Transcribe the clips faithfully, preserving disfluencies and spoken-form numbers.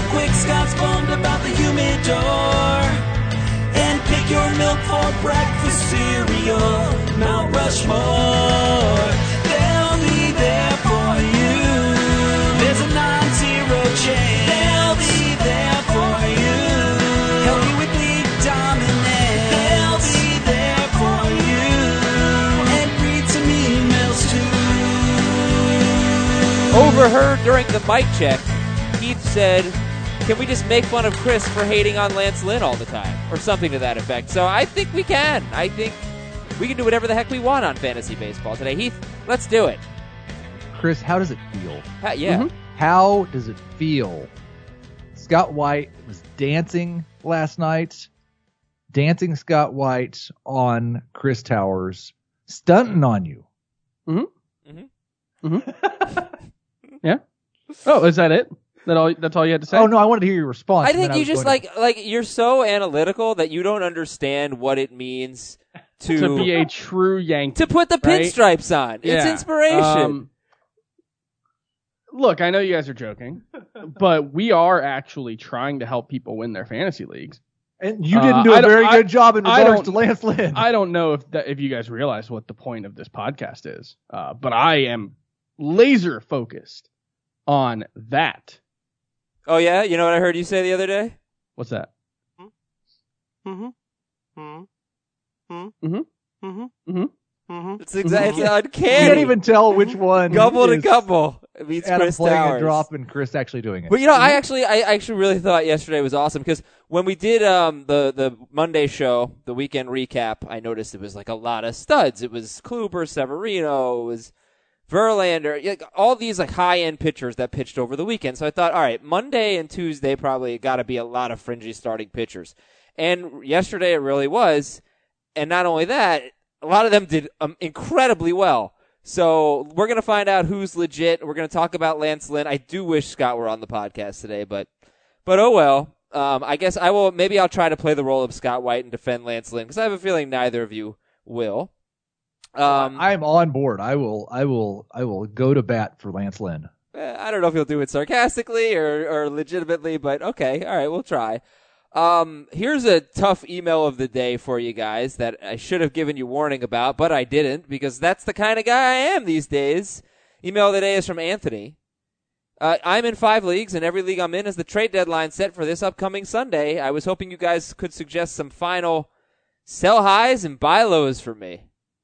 quick, Scott's bummed about the humidor. And pick your milk for breakfast cereal. Mount Rushmore, they'll be there for you. There's a non-zero chance they'll be there for you. Help you with league dominance. They'll be there for you. And read some emails too. Overheard during the mic check, Heath said, can we just make fun of Chris for hating on Lance Lynn all the time? Or something to that effect. So I think we can. I think we can do whatever the heck we want on fantasy baseball today. Heath, let's do it. Chris, how does it feel? Ha- yeah. Mm-hmm. How does it feel? Scott White was dancing last night. Dancing Scott White on Chris Towers. Stunting on you. Mm-hmm. Mm-hmm. Mm-hmm. Yeah. Oh, is that it? That all? That's all you had to say? Oh, no, I wanted to hear your response. I think you I just like, to... like, you're so analytical that you don't understand what it means to... to be a true Yankee. To put the right? pinstripes on. Yeah. It's inspiration. Um, look, I know you guys are joking, but we are actually trying to help people win their fantasy leagues. And you didn't do uh, a very I, good job in regards to Lance Lynn. I don't know if that, if you guys realize what the point of this podcast is, uh, but I am laser focused on that. Oh, yeah? You know what I heard you say the other day? What's that? Mm-hmm. Mm-hmm. Mm-hmm. Mm-hmm. Mm-hmm. Mm-hmm. It's exactly it's uncanny. You can't even tell which one. Gubble to gubble. It means Adam Chris playing Towers. a drop and Chris actually doing it. But you know, I actually, I actually really thought yesterday was awesome because when we did um the the Monday show, the weekend recap, I noticed it was like a lot of studs. It was Kluber, Severino, it was Verlander, like, all these like high end pitchers that pitched over the weekend. So I thought, all right, Monday and Tuesday probably got to be a lot of fringy starting pitchers, and yesterday it really was. And not only that, a lot of them did um, incredibly well. So we're going to find out who's legit. We're going to talk about Lance Lynn. I do wish Scott were on the podcast today, but but oh well. Um, I guess I will. Maybe I'll try to play the role of Scott White and defend Lance Lynn because I have a feeling neither of you will. Um, I'm on board. I will. I will. I will go to bat for Lance Lynn. I don't know if he'll do it sarcastically or, or legitimately, but okay. All right, we'll try. Um, here's a tough email of the day for you guys that I should have given you warning about, but I didn't because that's the kind of guy I am these days. Email of the day is from Anthony. Uh, I'm in five leagues, and every league I'm in is the trade deadline set for this upcoming Sunday. I was hoping you guys could suggest some final sell highs and buy lows for me.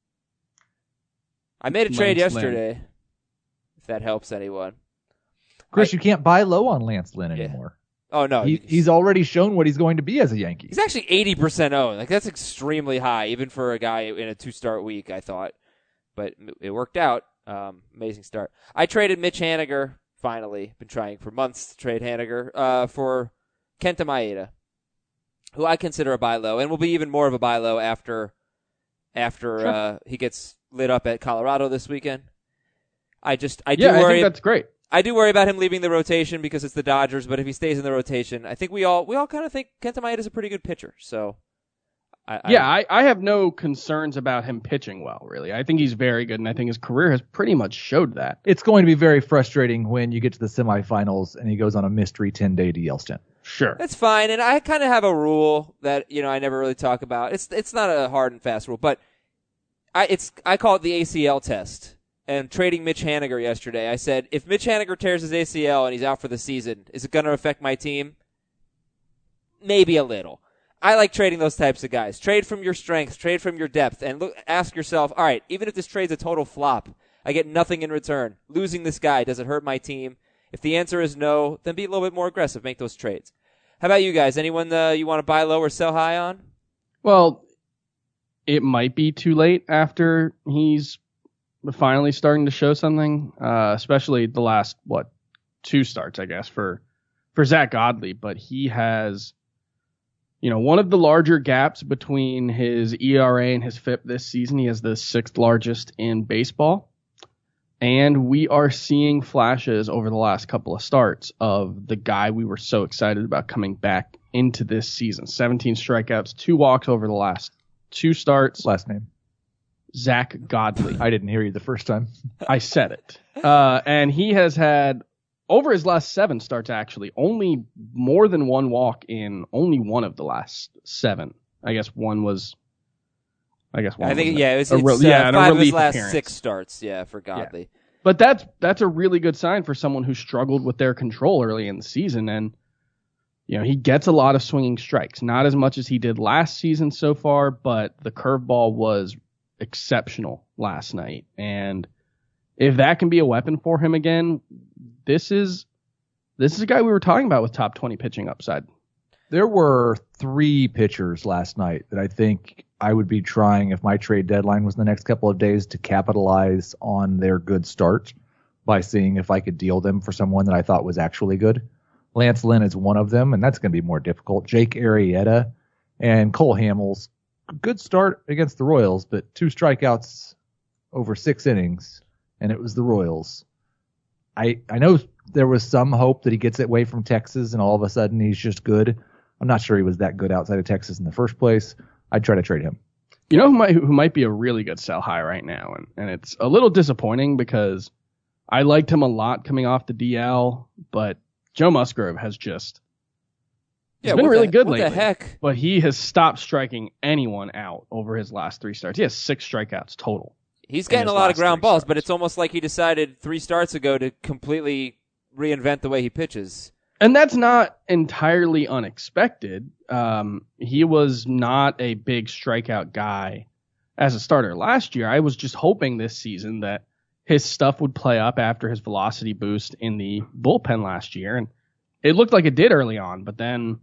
I made a trade Lance yesterday, Lynn. if that helps anyone. Chris, I, you can't buy low on Lance Lynn yeah. anymore. Oh, no. He, he's already shown what he's going to be as a Yankee. He's actually eighty percent owned. Like, that's extremely high, even for a guy in a two-start week, I thought. But it worked out. Um, amazing start. I traded Mitch Haniger, finally. Been trying for months to trade Haniger, uh, for Kenta Maeda, who I consider a buy low, and will be even more of a buy low after, after sure. uh, he gets lit up at Colorado this weekend. I just, I do yeah, worry. I think that's great. I do worry about him leaving the rotation because it's the Dodgers, but if he stays in the rotation, I think we all we all kind of think Kenta Maeda is a pretty good pitcher. So, I, yeah, I, I, I have no concerns about him pitching well, really. I think he's very good, and I think his career has pretty much showed that. It's going to be very frustrating when you get to the semifinals and he goes on a mystery ten-day D L stint. Sure. That's fine, and I kind of have a rule that, you know, I never really talk about. It's it's not a hard and fast rule, but I it's I call it the A C L test. And trading Mitch Haniger yesterday, I said, if Mitch Haniger tears his A C L and he's out for the season, is it going to affect my team? Maybe a little. I like trading those types of guys. Trade from your strengths, trade from your depth, and look, ask yourself, all right, even if this trade's a total flop, I get nothing in return. Losing this guy, does it hurt my team? If the answer is no, then be a little bit more aggressive. Make those trades. How about you guys? Anyone uh, you want to buy low or sell high on? Well, it might be too late after he's finally starting to show something, uh, especially the last, what, two starts, I guess, for for Zach Godley. But he has, you know, one of the larger gaps between his E R A and his F I P this season. He has the sixth largest in baseball. And we are seeing flashes over the last couple of starts of the guy we were so excited about coming back into this season. seventeen strikeouts, two walks over the last two starts. Last name? Zach Godley. I didn't hear you the first time. I said it. Uh, and he has had over his last seven starts, actually, only more than one walk in only one of the last seven. I guess one was. I guess one. I think was yeah, it was a, it's, re- uh, yeah, and a five of his relief last appearance. six starts. Yeah, for Godley. Yeah. But that's that's a really good sign for someone who struggled with their control early in the season, and you know he gets a lot of swinging strikes, not as much as he did last season so far, but the curveball was exceptional last night, and if that can be a weapon for him again, this is this is a guy we were talking about with top twenty pitching upside. There were three pitchers last night that I think I would be trying if my trade deadline was in the next couple of days to capitalize on their good start by seeing if I could deal them for someone that I thought was actually good. Lance Lynn is one of them, and that's going to be more difficult. Jake Arrieta and Cole Hamels, good start against the Royals, but two strikeouts over six innings, and it was the Royals. I I know there was some hope that he gets away from Texas and all of a sudden he's just good. I'm not sure he was that good outside of Texas in the first place. I'd try to trade him. You know who might, who might be a really good sell high right now, and, and it's a little disappointing because I liked him a lot coming off the D L, but Joe Musgrove has just he's Yeah, been what really the, good what lately. the heck? But he has stopped striking anyone out over his last three starts. He has six strikeouts total. He's in getting his a lot of last ground three balls, starts. but it's almost like he decided three starts ago to completely reinvent the way he pitches. And that's not entirely unexpected. Um, he was not a big strikeout guy as a starter last year. I was just hoping this season that his stuff would play up after his velocity boost in the bullpen last year. And it looked like it did early on, but then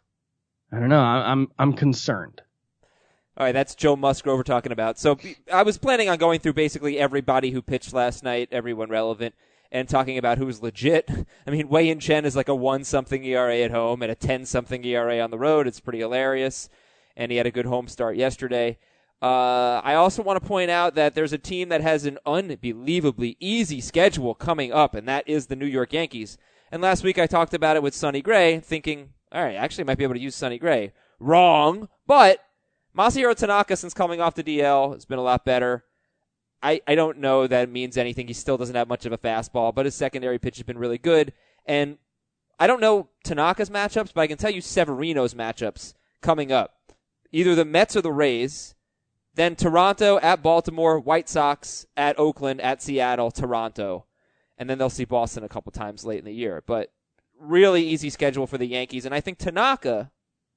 I don't know. I- I'm, I'm concerned. All right, that's Joe Musgrove we're talking about. So I was planning on going through basically everybody who pitched last night, everyone relevant, and talking about who's legit. I mean, Wei Yin Chen is like a one-something E R A at home and a ten-something E R A on the road. It's pretty hilarious, and he had a good home start yesterday. Uh, I also want to point out that there's a team that has an unbelievably easy schedule coming up, and that is the New York Yankees. And last week I talked about it with Sonny Gray, thinking, all right, I actually might be able to use Sonny Gray. Wrong, but Masahiro Tanaka, since coming off the D L, has been a lot better. I, I don't know that it means anything. He still doesn't have much of a fastball, but his secondary pitch has been really good. And I don't know Tanaka's matchups, but I can tell you Severino's matchups coming up. Either the Mets or the Rays, then Toronto at Baltimore, White Sox at Oakland, at Seattle, Toronto. And then they'll see Boston a couple times late in the year. But really easy schedule for the Yankees. And I think Tanaka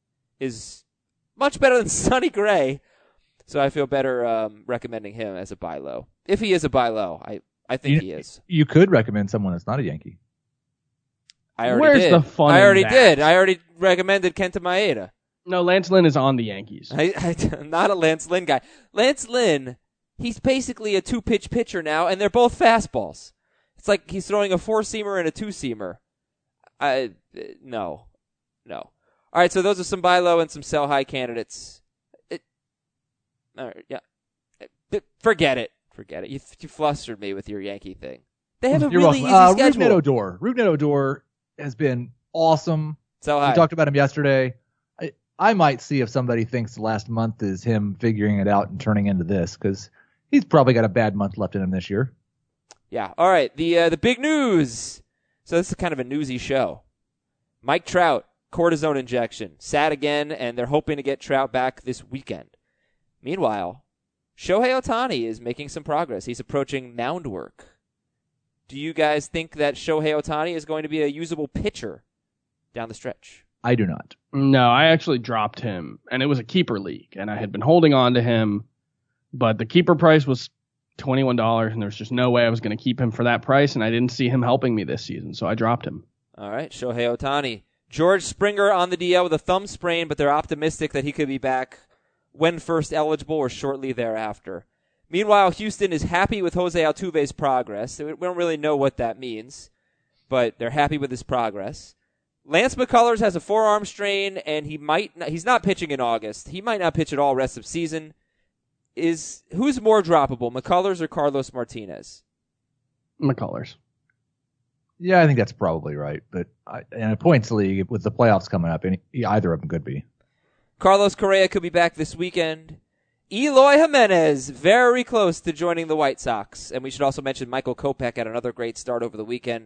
is much better than Sonny Gray. So I feel better um, recommending him as a buy low. If he is a buy low, I, I think You- he is. You could recommend someone that's not a Yankee. I already Where's did. the fun I in already that? did. I already recommended Kenta Maeda. No, Lance Lynn is on the Yankees. I, I, I'm not a Lance Lynn guy. Lance Lynn, he's basically a two-pitch pitcher now, and they're both fastballs. It's like he's throwing a four-seamer and a two-seamer. I no, no. All right, so those are some buy low and some sell high candidates. It, all right, yeah. Forget it. Forget it. You, you flustered me with your Yankee thing. They have a You're really welcome. easy Uh, schedule. Rougned Odor. Rougned Odor has been awesome. Sell We high. talked about him yesterday. I, I might see if somebody thinks the last month is him figuring it out and turning into this, because he's probably got a bad month left in him this year. Yeah. All right. The uh, the big news. So this is kind of a newsy show. Mike Trout, cortisone injection, sat again, and they're hoping to get Trout back this weekend. Meanwhile, Shohei Ohtani is making some progress. He's approaching mound work. Do you guys think that Shohei Ohtani is going to be a usable pitcher down the stretch? I do not. No, I actually dropped him, and it was a keeper league, and I had been holding on to him, but the keeper price was twenty-one dollars, and there was just no way I was going to keep him for that price, and I didn't see him helping me this season, so I dropped him. All right, Shohei Ohtani. George Springer on the D L with a thumb sprain, but they're optimistic that he could be back when first eligible or shortly thereafter. Meanwhile, Houston is happy with Jose Altuve's progress. We don't really know what that means, but they're happy with his progress. Lance McCullers has a forearm strain, and he might not, he's not pitching in August. He might not pitch at all rest of season. Is who's more droppable, McCullers or Carlos Martinez? McCullers. Yeah, I think that's probably right. But I, in a points league with the playoffs coming up, any, either of them could be. Carlos Correa could be back this weekend. Eloy Jimenez, very close to joining the White Sox. And we should also mention Michael Kopech had another great start over the weekend.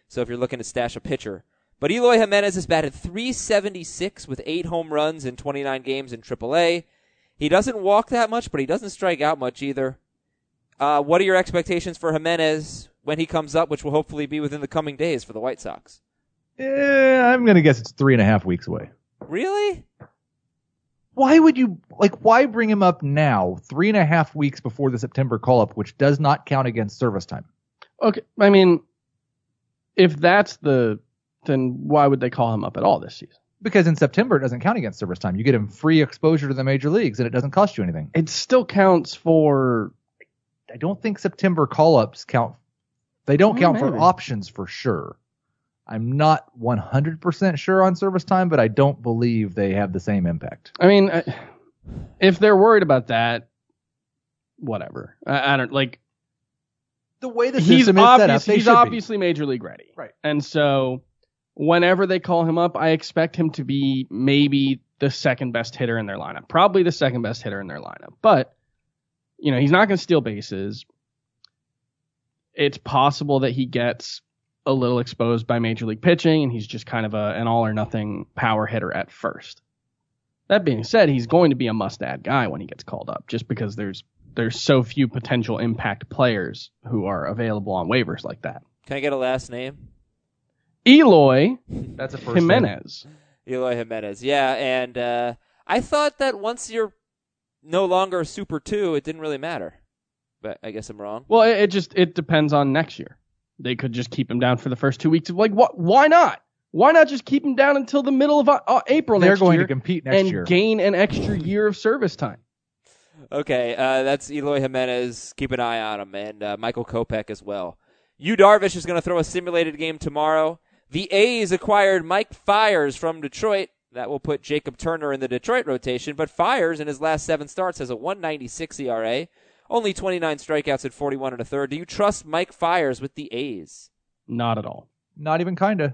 So if you're looking to stash a pitcher. But Eloy Jimenez has batted three seventy-six with eight home runs in twenty-nine games in triple A. He doesn't walk that much, but he doesn't strike out much either. Uh, what are your expectations for Jimenez when he comes up, which will hopefully be within the coming days for the White Sox? Eh, I'm going to guess it's three and a half weeks away. Really? Why would you, like, why bring him up now, three and a half weeks before the September call-up, which does not count against service time? Okay, I mean, if that's the, then why would they call him up at all this season? Because in September, it doesn't count against service time. You get him free exposure to the major leagues, and it doesn't cost you anything. It still counts for... I don't think September call-ups count. They don't Oh, count maybe. for options for sure. I'm not one hundred percent sure on service time, but I don't believe they have the same impact. I mean, I- if they're worried about that, whatever. I, I don't, like... The way the He's, system is set up, obvious, they he's should be. obviously major league ready. Right. And so whenever they call him up, I expect him to be maybe the second best hitter in their lineup. Probably the second best hitter in their lineup. But, you know, he's not going to steal bases. It's possible that he gets a little exposed by major league pitching, and he's just kind of a, an all or nothing power hitter at first. That being said, he's going to be a must-add guy when he gets called up, just because there's there's so few potential impact players who are available on waivers like that. Can I get a last name? Eloy That's a first Jimenez. Eloy Jimenez. Yeah, and uh, I thought that once you're no longer a Super two, it didn't really matter. But I guess I'm wrong. Well, it, it just it depends on next year. They could just keep him down for the first two weeks of like what? Why not? Why not just keep him down until the middle of uh, April They're next going year to compete next and year. gain an extra year of service time? Okay, uh, that's Eloy Jimenez. Keep an eye on him, and uh, Michael Kopech as well. Yu Darvish is going to throw a simulated game tomorrow. The A's acquired Mike Fiers from Detroit. That will put Jacob Turner in the Detroit rotation, but Fiers in his last seven starts has a one ninety-six E R A, only twenty-nine strikeouts at forty-one and a third. Do you trust Mike Fiers with the A's? Not at all. Not even kinda.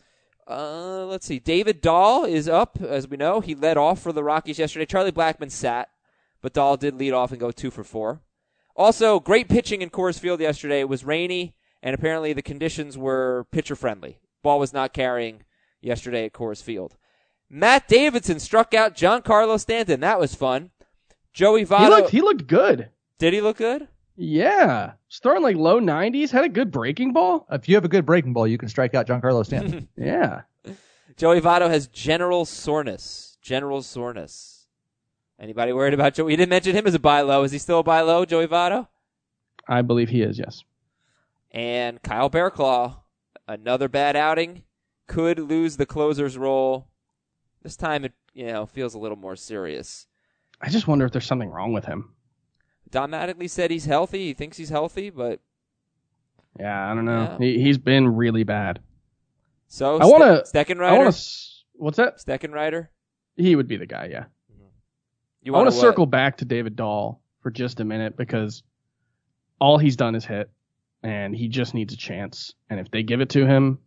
Uh, let's see. David Dahl is up, as we know. He led off for the Rockies yesterday. Charlie Blackmon sat, but Dahl did lead off and go two for four. Also, great pitching in Coors Field yesterday. It was rainy, and apparently the conditions were pitcher-friendly. Ball was not carrying yesterday at Coors Field. Matt Davidson struck out Giancarlo Stanton. That was fun. Joey Votto. He looked he looked good. Did he look good? Yeah, was throwing like low nineties. Had a good breaking ball. If you have a good breaking ball, you can strike out Giancarlo Stanton. Yeah. Joey Votto has general soreness. General soreness. Anybody worried about Joey? You didn't mention him as a buy low. Is he still a buy low, Joey Votto? I believe he is, yes. And Kyle Bearclaw, another bad outing, could lose the closer's role. This time it, you know, feels a little more serious. I just wonder if there's something wrong with him. Don Mattingly said he's healthy. He thinks he's healthy, but Yeah, I don't know. Yeah. He he's been really bad. so I wanna- Ste- Steckenrider. I want to. What's that? Steckenrider. He would be the guy. Yeah. You I want wanna to what? circle back to David Dahl for just a minute because all he's done is hit, and he just needs a chance. And if they give it to him,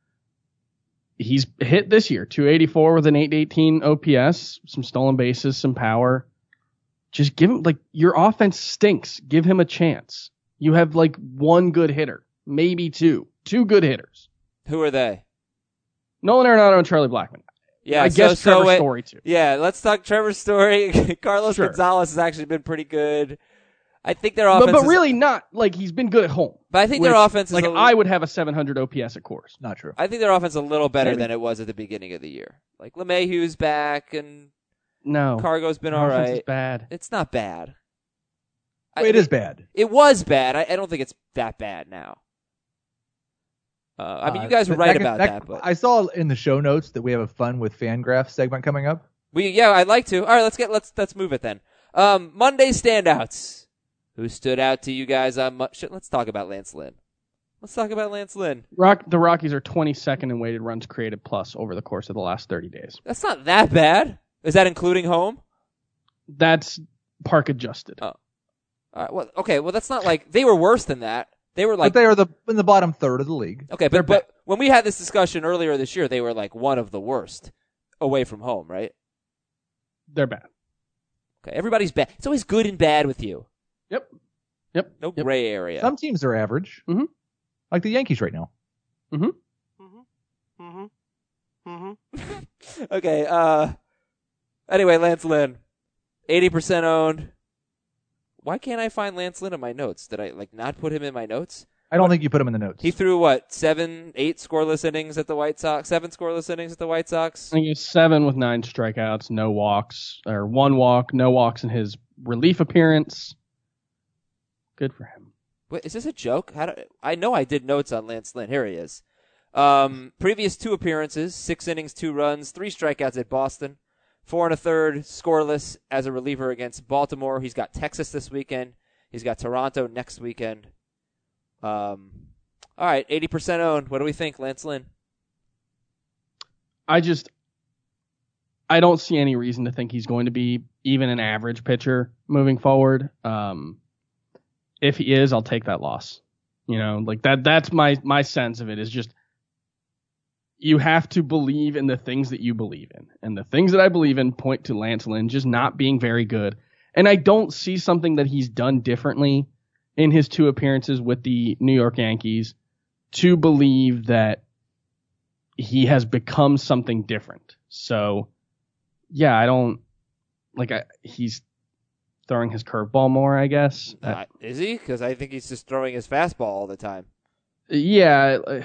he's hit this year, two eighty-four with an eight eighteen O P S, some stolen bases, some power. Just give him, like, your offense stinks. Give him a chance. You have, like, one good hitter, maybe two. Two good hitters. Who are they? Nolan Arenado and Charlie Blackmon. Yeah, I so, guess so Trevor wait- Story, too. Yeah, let's talk Trevor Story. Carlos Sure. Gonzalez has actually been pretty good. I think their But, offense but is, really not, like, he's been good at home. but I think their Which, offense is like, a, I would have a seven hundred O P S at Coors. Not true. I think their offense is a little better Maybe. than it was at the beginning of the year. Like LeMahieu's back and No. Cargo's been Their all offense is right. bad. It's not bad. I- it is bad. It was bad. I, I don't think it's that bad now. Uh, I mean, you guys were Uh, right can- about that, but I saw in the show notes that we have a fun with Fangraph segment coming up. we yeah, I'd like to. All right, let's get let's let's move it then. Um, Monday standouts. Who stood out to you guys on? Mo- shit, let's talk about Lance Lynn. Let's talk about Lance Lynn. Rock, the Rockies are twenty-second in weighted runs created plus over the course of the last thirty days. That's not that bad. Is that including home? That's park adjusted. Oh. All right, well, okay, well that's not like they were worse than that. They were like but they are the in the bottom third of the league. okay, they're but, but when we had this discussion earlier this year, they were like one of the worst away from home, right? They're bad. Okay, everybody's bad. It's always good and bad with you. Yep. Yep. No Yep. gray area. Some teams are average, Mhm. like the Yankees right now. Mm-hmm. Mm-hmm. Mm-hmm. Okay. Uh. Anyway, Lance Lynn, eighty percent owned. Why can't I find Lance Lynn in my notes? Did I like not put him in my notes? I don't think you put him in the notes. He threw what seven, eight scoreless innings at the White Sox. Seven scoreless innings at the White Sox. I think it's seven with nine strikeouts, no walks, or one walk, no walks in his relief appearance. Good for him. Wait, is this a joke? How do, I know I did notes on Lance Lynn. Here he is. Um, previous two appearances, six innings, two runs, three strikeouts at Boston, four and a third scoreless as a reliever against Baltimore. He's got Texas this weekend. He's got Toronto next weekend. Um, all right, eighty percent owned. What do we think, Lance Lynn? I just, I don't see any reason to think he's going to be even an average pitcher moving forward. Um, if he is, I'll take that loss. You know, like that, that's my, my sense of it is just, you have to believe in the things that you believe in. And the things that I believe in point to Lance Lynn just not being very good. And I don't see something that he's done differently in his two appearances with the New York Yankees to believe that he has become something different. So, yeah, I don't like I, he's throwing his curveball more, I guess. Uh, is he? Because I think he's just throwing his fastball all the time. Yeah. Uh,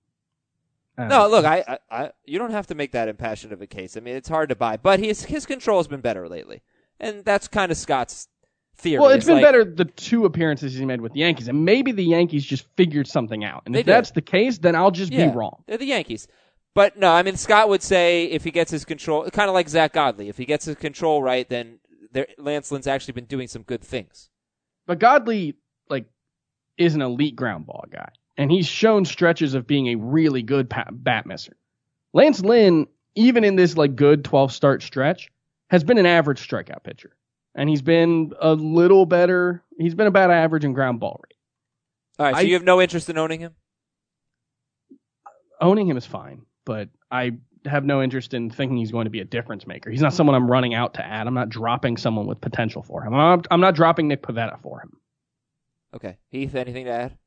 No, look, I, I, I, you don't have to make that impassioned of a case. I mean, it's hard to buy, but his his control's been better lately, and that's kind of Scott's theory. Well, it's it's been like, better the two appearances he made with the Yankees, and maybe the Yankees just figured something out. And They if that's did. the case, then I'll just Yeah, be wrong. they're the Yankees. But no, I mean, Scott would say if he gets his control, kind of like Zach Godley, if he gets his control right, then there, Lance Lynn's actually been doing some good things. But Godley, like, is an elite ground ball guy, and he's shown stretches of being a really good pa- bat misser. Lance Lynn, even in this like good twelve start stretch, has been an average strikeout pitcher, and he's been a little better. He's been about average in ground ball rate. All right, so I- you have no interest in owning him? Owning him is fine, but I have no interest in thinking he's going to be a difference maker. He's not someone I'm running out to add. I'm not dropping someone with potential for him. I'm not, I'm not dropping Nick Pivetta for him. Okay, Heath, anything to add?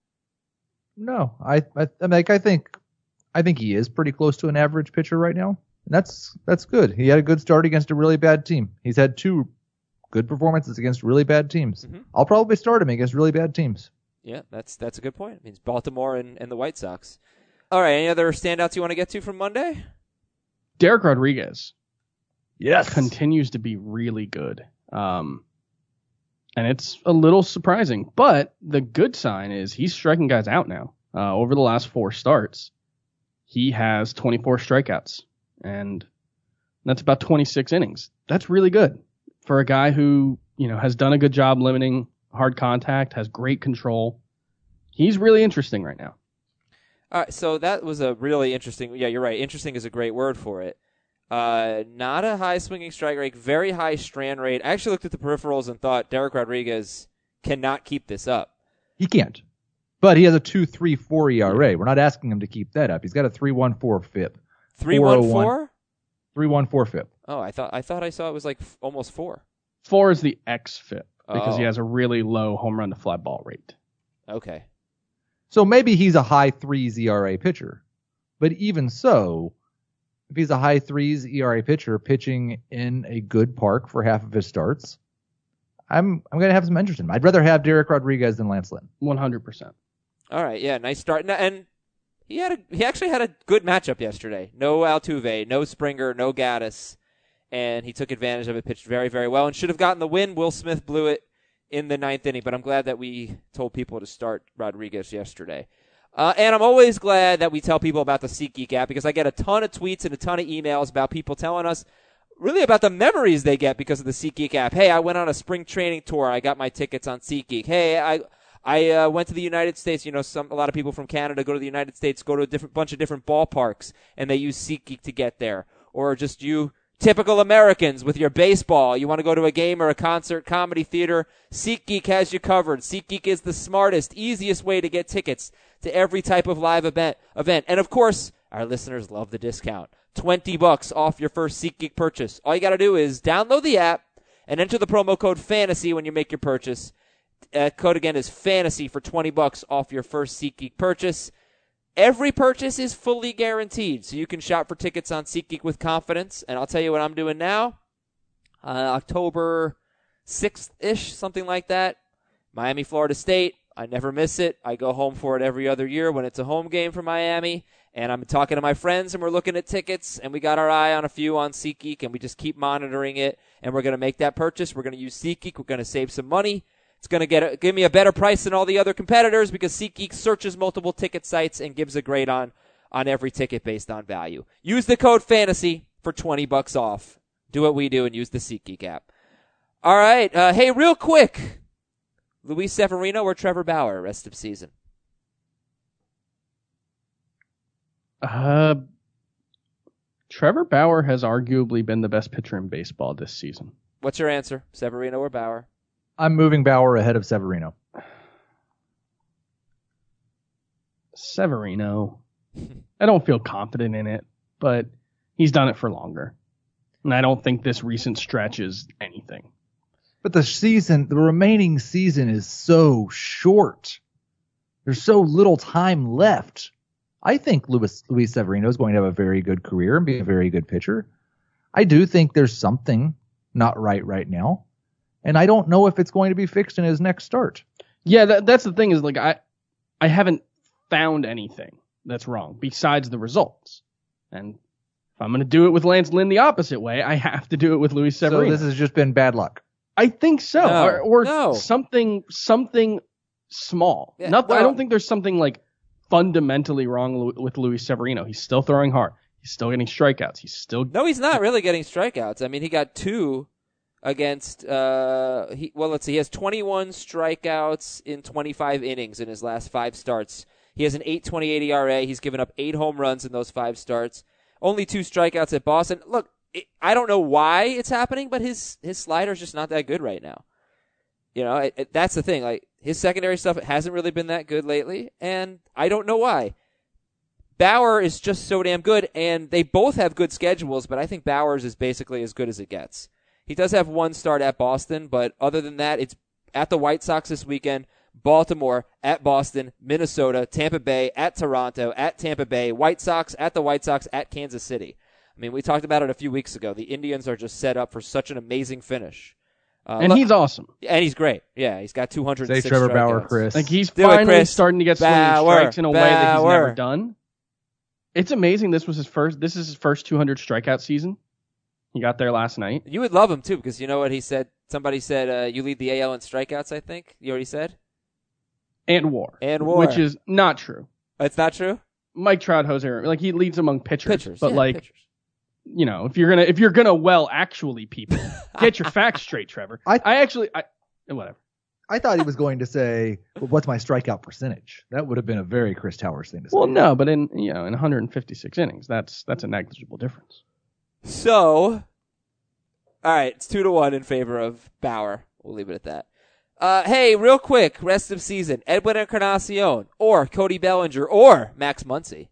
No, I, I, I like. I think, I think he is pretty close to an average pitcher right now, and that's that's good. He had a good start against a really bad team. He's had two good performances against really bad teams. Mm-hmm. I'll probably start him against really bad teams. Yeah, that's that's a good point. It means Baltimore and, and the White Sox. All right, any other standouts you want to get to from Monday? Derek Rodriguez Yes, continues to be really good. Um, and it's a little surprising, but the good sign is he's striking guys out now. Uh, over the last four starts, he has twenty-four strikeouts, and that's about twenty-six innings. That's really good for a guy who, you know, has done a good job limiting hard contact, has great control. He's really interesting right now. All right, so that was a really interesting. Yeah, you're right. Interesting is a great word for it. Uh, not a high swinging strike rate, very high strand rate. I actually looked at the peripherals and thought Derek Rodriguez cannot keep this up. he can't. But he has a two three four E R A. We're not asking him to keep that up. He's got a three one four F I P. Three one four. three one four F I P. Oh, I thought I thought I saw it was like f- almost four. Four is the X F I P because Oh. he has a really low home run to fly ball rate. Okay. So maybe he's a high threes E R A pitcher. But even so, if he's a high threes E R A pitcher pitching in a good park for half of his starts, I'm I'm gonna have some interest in him. I'd rather have Derek Rodriguez than Lance Lynn. one hundred percent. All right. Yeah. Nice start. And- And he had a he actually had a good matchup yesterday. No Altuve, no Springer, no Gaddis, and he took advantage of it. Pitched very very well and should have gotten the win. Will Smith blew it in the ninth inning, but I'm glad that we told people to start Rodriguez yesterday. Uh, and I'm always glad that we tell people about the SeatGeek app because I get a ton of tweets and a ton of emails about people telling us really about the memories they get because of the SeatGeek app. Hey, I went on a spring training tour. I got my tickets on SeatGeek. Hey, I I uh, went to the United States. You know, some a lot of people from Canada go to the United States, go to a different bunch of different ballparks, and they use SeatGeek to get there. Or just you typical Americans with your baseball. You want to go to a game or a concert, comedy theater, SeatGeek has you covered. SeatGeek is the smartest, easiest way to get tickets to every type of live event. event. And, of course, our listeners love the discount. twenty bucks off your first SeatGeek purchase. All you got to do is download the app and enter the promo code FANTASY when you make your purchase. Uh, code again is FANTASY for twenty bucks off your first SeatGeek purchase. Every purchase is fully guaranteed, so you can shop for tickets on SeatGeek with confidence. And I'll tell you what I'm doing now. Uh, October sixth-ish, something like that. Miami, Florida State. I never miss it. I go home for it every other year when it's a home game for Miami. And I'm talking to my friends, and we're looking at tickets, and we got our eye on a few on SeatGeek, and we just keep monitoring it. And we're going to make that purchase. We're going to use SeatGeek. We're going to save some money. It's going to get a, give me a better price than all the other competitors because SeatGeek searches multiple ticket sites and gives a grade on, on every ticket based on value. Use the code FANTASY for twenty bucks off. Do what we do and use the SeatGeek app. All right. Uh, hey, real quick. Luis Severino or Trevor Bauer rest of season? Uh, Trevor Bauer has arguably been the best pitcher in baseball this season. What's your answer? Severino or Bauer? I'm moving Bauer ahead of Severino. Severino. I don't feel confident in it, but he's done it for longer. And I don't think this recent stretch is anything. But the season, the remaining season is so short. There's so little time left. I think Luis, Luis Severino is going to have a very good career and be a very good pitcher. I do think there's something not right right now. And I don't know if it's going to be fixed in his next start. Yeah, that, that's the thing is like I, I haven't found anything that's wrong besides the results. And if I'm going to do it with Lance Lynn the opposite way, I have to do it with Luis Severino. So this has just been bad luck. I think so, No, or, or no. something something small. Yeah, Not, well- I don't think there's something like fundamentally wrong lu- with Luis Severino. He's still throwing hard. He's still getting strikeouts. He's still No, he's not really getting strikeouts. I mean, he got two against, uh, he, well, let's see. He has twenty-one strikeouts in twenty-five innings in his last five starts. He has an eight twenty-eight E R A. He's given up eight home runs in those five starts. Only two strikeouts at Boston. Look, it, I don't know why it's happening, but his, his slider's just not that good right now. You know, it, it, that's the thing. Like, his secondary stuff hasn't really been that good lately, and I don't know why. Bauer is just so damn good, and they both have good schedules, but I think Bauer's is basically as good as it gets. He does have one start at Boston, but other than that, it's at the White Sox this weekend, Baltimore, at Boston, Minnesota, Tampa Bay, at Toronto, at Tampa Bay, White Sox, at the White Sox, at Kansas City. I mean, we talked about it a few weeks ago. The Indians are just set up for such an amazing finish. Uh, and look- he's awesome. And he's great. Yeah, he's got two hundred Say six Trevor Bauer, strikeouts. Chris. Like he's Do it, finally Chris. starting to get swinging Bauer. strikes in a way that he's Bauer. never done. It's amazing. This was his first. This is his first two hundred strikeout season. He got there last night. You would love him, too, because you know what he said? Somebody said uh, you lead the A L in strikeouts, I think. You already said? And WAR. And WAR. Which is not true. It's not true? Mike Trout, Jose, like he leads among pitchers. Pitchers. But yeah, like, pitchers. you know, if you're gonna if you're gonna well actually people, get your facts straight, Trevor. I- I actually I whatever. I thought he was going to say, well, what's my strikeout percentage? That would have been a very Chris Towers thing to say. Well, no, but in you know in one hundred fifty-six innings, that's that's a negligible difference. So, all right, it's two to one in favor of Bauer. We'll leave it at that. Uh, hey, real quick, rest of season, Edwin Encarnacion or Cody Bellinger or Max Muncy.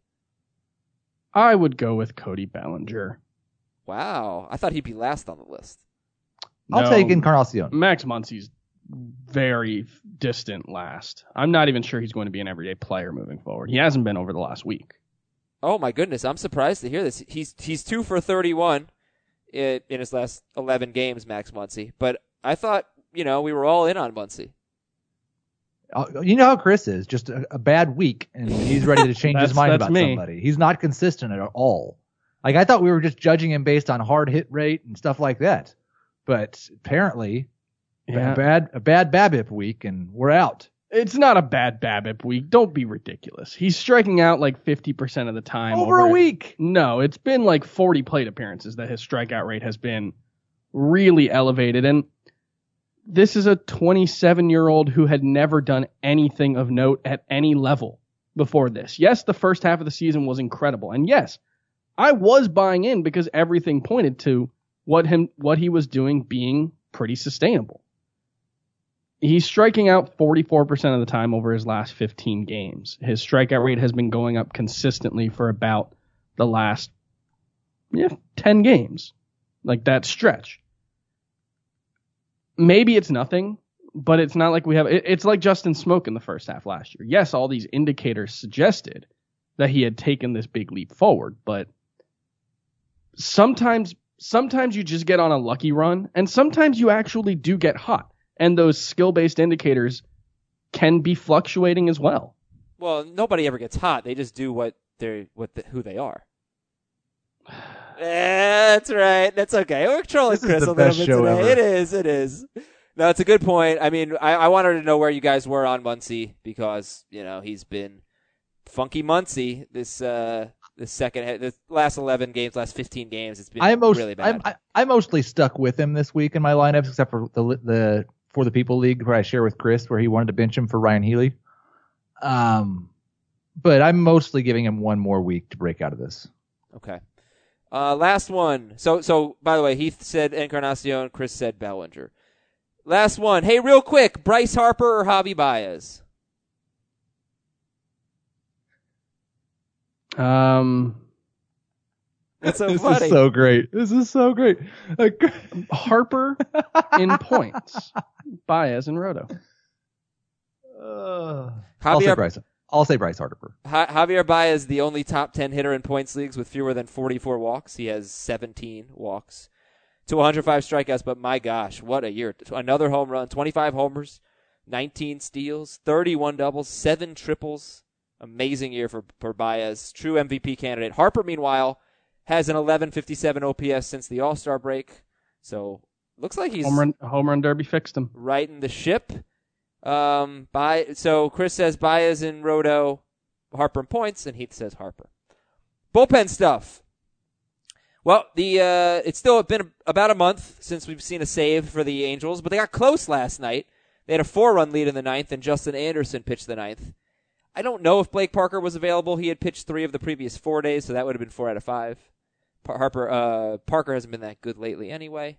I would go with Cody Bellinger. Wow, I thought he'd be last on the list. I'll No, take Encarnacion. Max Muncy's very distant last. I'm not even sure he's going to be an everyday player moving forward. He hasn't been over the last week. Oh my goodness, I'm surprised to hear this. He's he's two for thirty-one in, in his last eleven games, Max Muncy. But I thought, you know, we were all in on Muncy. Uh, You know how Chris is, just a, a bad week, and he's ready to change his That's- mind that's about me. somebody. He's not consistent at all. Like, I thought we were just judging him based on hard hit rate and stuff like that. But apparently, Yeah. a bad a bad BABIP week, and we're out. It's not a bad BABIP week. Don't be ridiculous. He's striking out like fifty percent of the time. Over a week. No, it's been like forty plate appearances that his strikeout rate has been really elevated. And this is a twenty-seven-year-old who had never done anything of note at any level before this. Yes, the first half of the season was incredible. And yes, I was buying in because everything pointed to what him what he was doing being pretty sustainable. He's striking out forty-four percent of the time over his last fifteen games. His strikeout rate has been going up consistently for about the last yeah, ten games. Like that stretch. Maybe it's nothing, but it's not like we have... It, it's like Justin Smoke in the first half last year. Yes, all these indicators suggested that he had taken this big leap forward. But sometimes, sometimes you just get on a lucky run, and sometimes you actually do get hot. And those skill-based indicators can be fluctuating as well. Well, nobody ever gets hot. They just do what they're what the, who they are. That's right. That's okay. We're trolling This is Chris the a little best bit show today. ever. It is. It is. No, it's a good point. I mean, I, I wanted to know where you guys were on Muncy because you know he's been funky Muncy this uh this second the last eleven games, last fifteen games. It's been I most really bad. I, I mostly stuck with him this week in my lineups, except for the the for the people league where I share with Chris, where he wanted to bench him for Ryan Healy. Um, but I'm mostly giving him one more week to break out of this. Okay. Uh, last one. So, so by the way, Heath said Encarnacion, Chris said Bellinger. Last one. Hey, real quick, Bryce Harper or Javi Baez? Um, That's so This funny. is so great. This is so great. Like, Harper in points, Baez and Roto. uh, I'll say Javier, Bryce. I'll say Bryce Harper. Ja- Javier Baez, the only top ten hitter in points leagues with fewer than forty-four walks. He has seventeen walks to one hundred five strikeouts, but my gosh, what a year. Another home run, twenty-five homers, nineteen steals, thirty-one doubles, seven triples. Amazing year for, for Baez. True M V P candidate. Harper, meanwhile, has an eleven fifty-seven O P S since the All-Star break. So, looks like he's Home run, home run derby fixed him. righting the ship. Um, by so Chris says Baez and Roto, Harper and points, and Heath says Harper. Bullpen stuff. Well, the uh, it's still been about a month since we've seen a save for the Angels, but they got close last night. They had a four-run lead in the ninth, and Justin Anderson pitched the ninth. I don't know if Blake Parker was available. He had pitched three of the previous four days, so that would have been four out of five. Par- Harper uh, Parker hasn't been that good lately, anyway.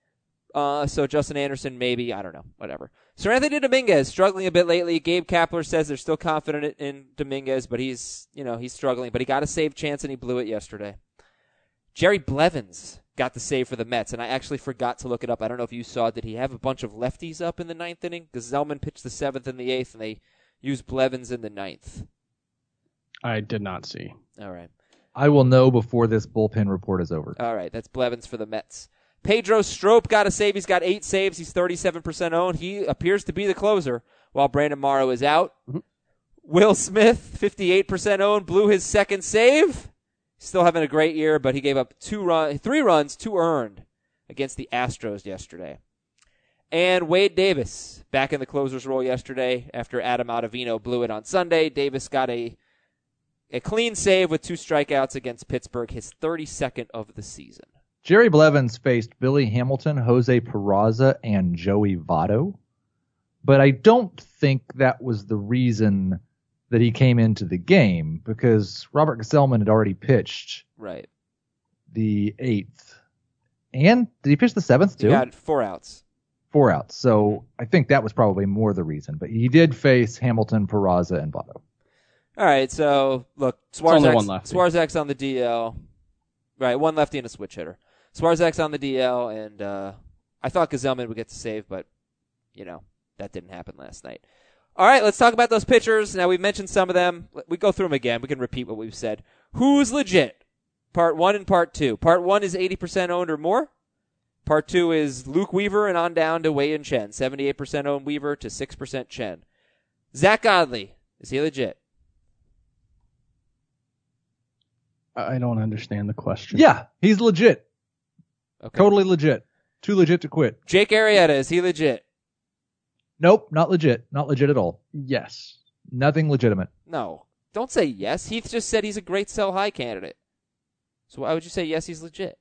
Uh, so Justin Anderson, maybe, I don't know, whatever. Sir Anthony Dominguez, struggling a bit lately. Gabe Kapler says they're still confident in Dominguez, but he's, you know, he's struggling. But he got a save chance, and he blew it yesterday. Jerry Blevins got the save for the Mets, and I actually forgot to look it up. I don't know if you saw, did he have a bunch of lefties up in the ninth inning? Because Zellman pitched the seventh and the eighth, and they used Blevins in the ninth. I did not see. All right. I will know before this bullpen report is over. All right, that's Blevins for the Mets. Pedro Strop got a save. He's got eight saves. He's thirty-seven percent owned. He appears to be the closer while Brandon Morrow is out. Mm-hmm. Will Smith, fifty-eight percent owned, blew his second save. Still having a great year, but he gave up two run, three runs, two earned against the Astros yesterday. And Wade Davis, back in the closer's role yesterday after Adam Ottavino blew it on Sunday. Davis got a a clean save with two strikeouts against Pittsburgh, his thirty-second of the season. Jerry Blevins faced Billy Hamilton, Jose Peraza, and Joey Votto. But I don't think that was the reason that he came into the game, because Robert Gesellman had already pitched Right. the eighth. And did he pitch the seventh He too? got four outs. Four outs. So I think that was probably more the reason. But he did face Hamilton, Peraza, and Votto. All right, so look, only Swarzak's, one lefty. Swarzak's on the D L. Right, one lefty and a switch hitter. Swarzak's on the D L, and uh, I thought Gesellman would get the save, but, you know, that didn't happen last night. All right, let's talk about those pitchers. Now, we've mentioned some of them. We go through them again. We can repeat what we've said. Who's legit? Part one and part two. Part one is eighty percent owned or more. Part two is Luke Weaver and on down to Wei and Chen. seventy-eight percent owned Weaver to six percent Chen. Zach Godley, is he legit? I don't understand the question. Yeah, he's legit. Okay. Totally legit. Too legit to quit. Jake Arrieta, is he legit? Nope, not legit. Not legit at all. Yes. Nothing legitimate. No. Don't say yes. Heath just said he's a great sell high candidate. So why would you say yes, he's legit?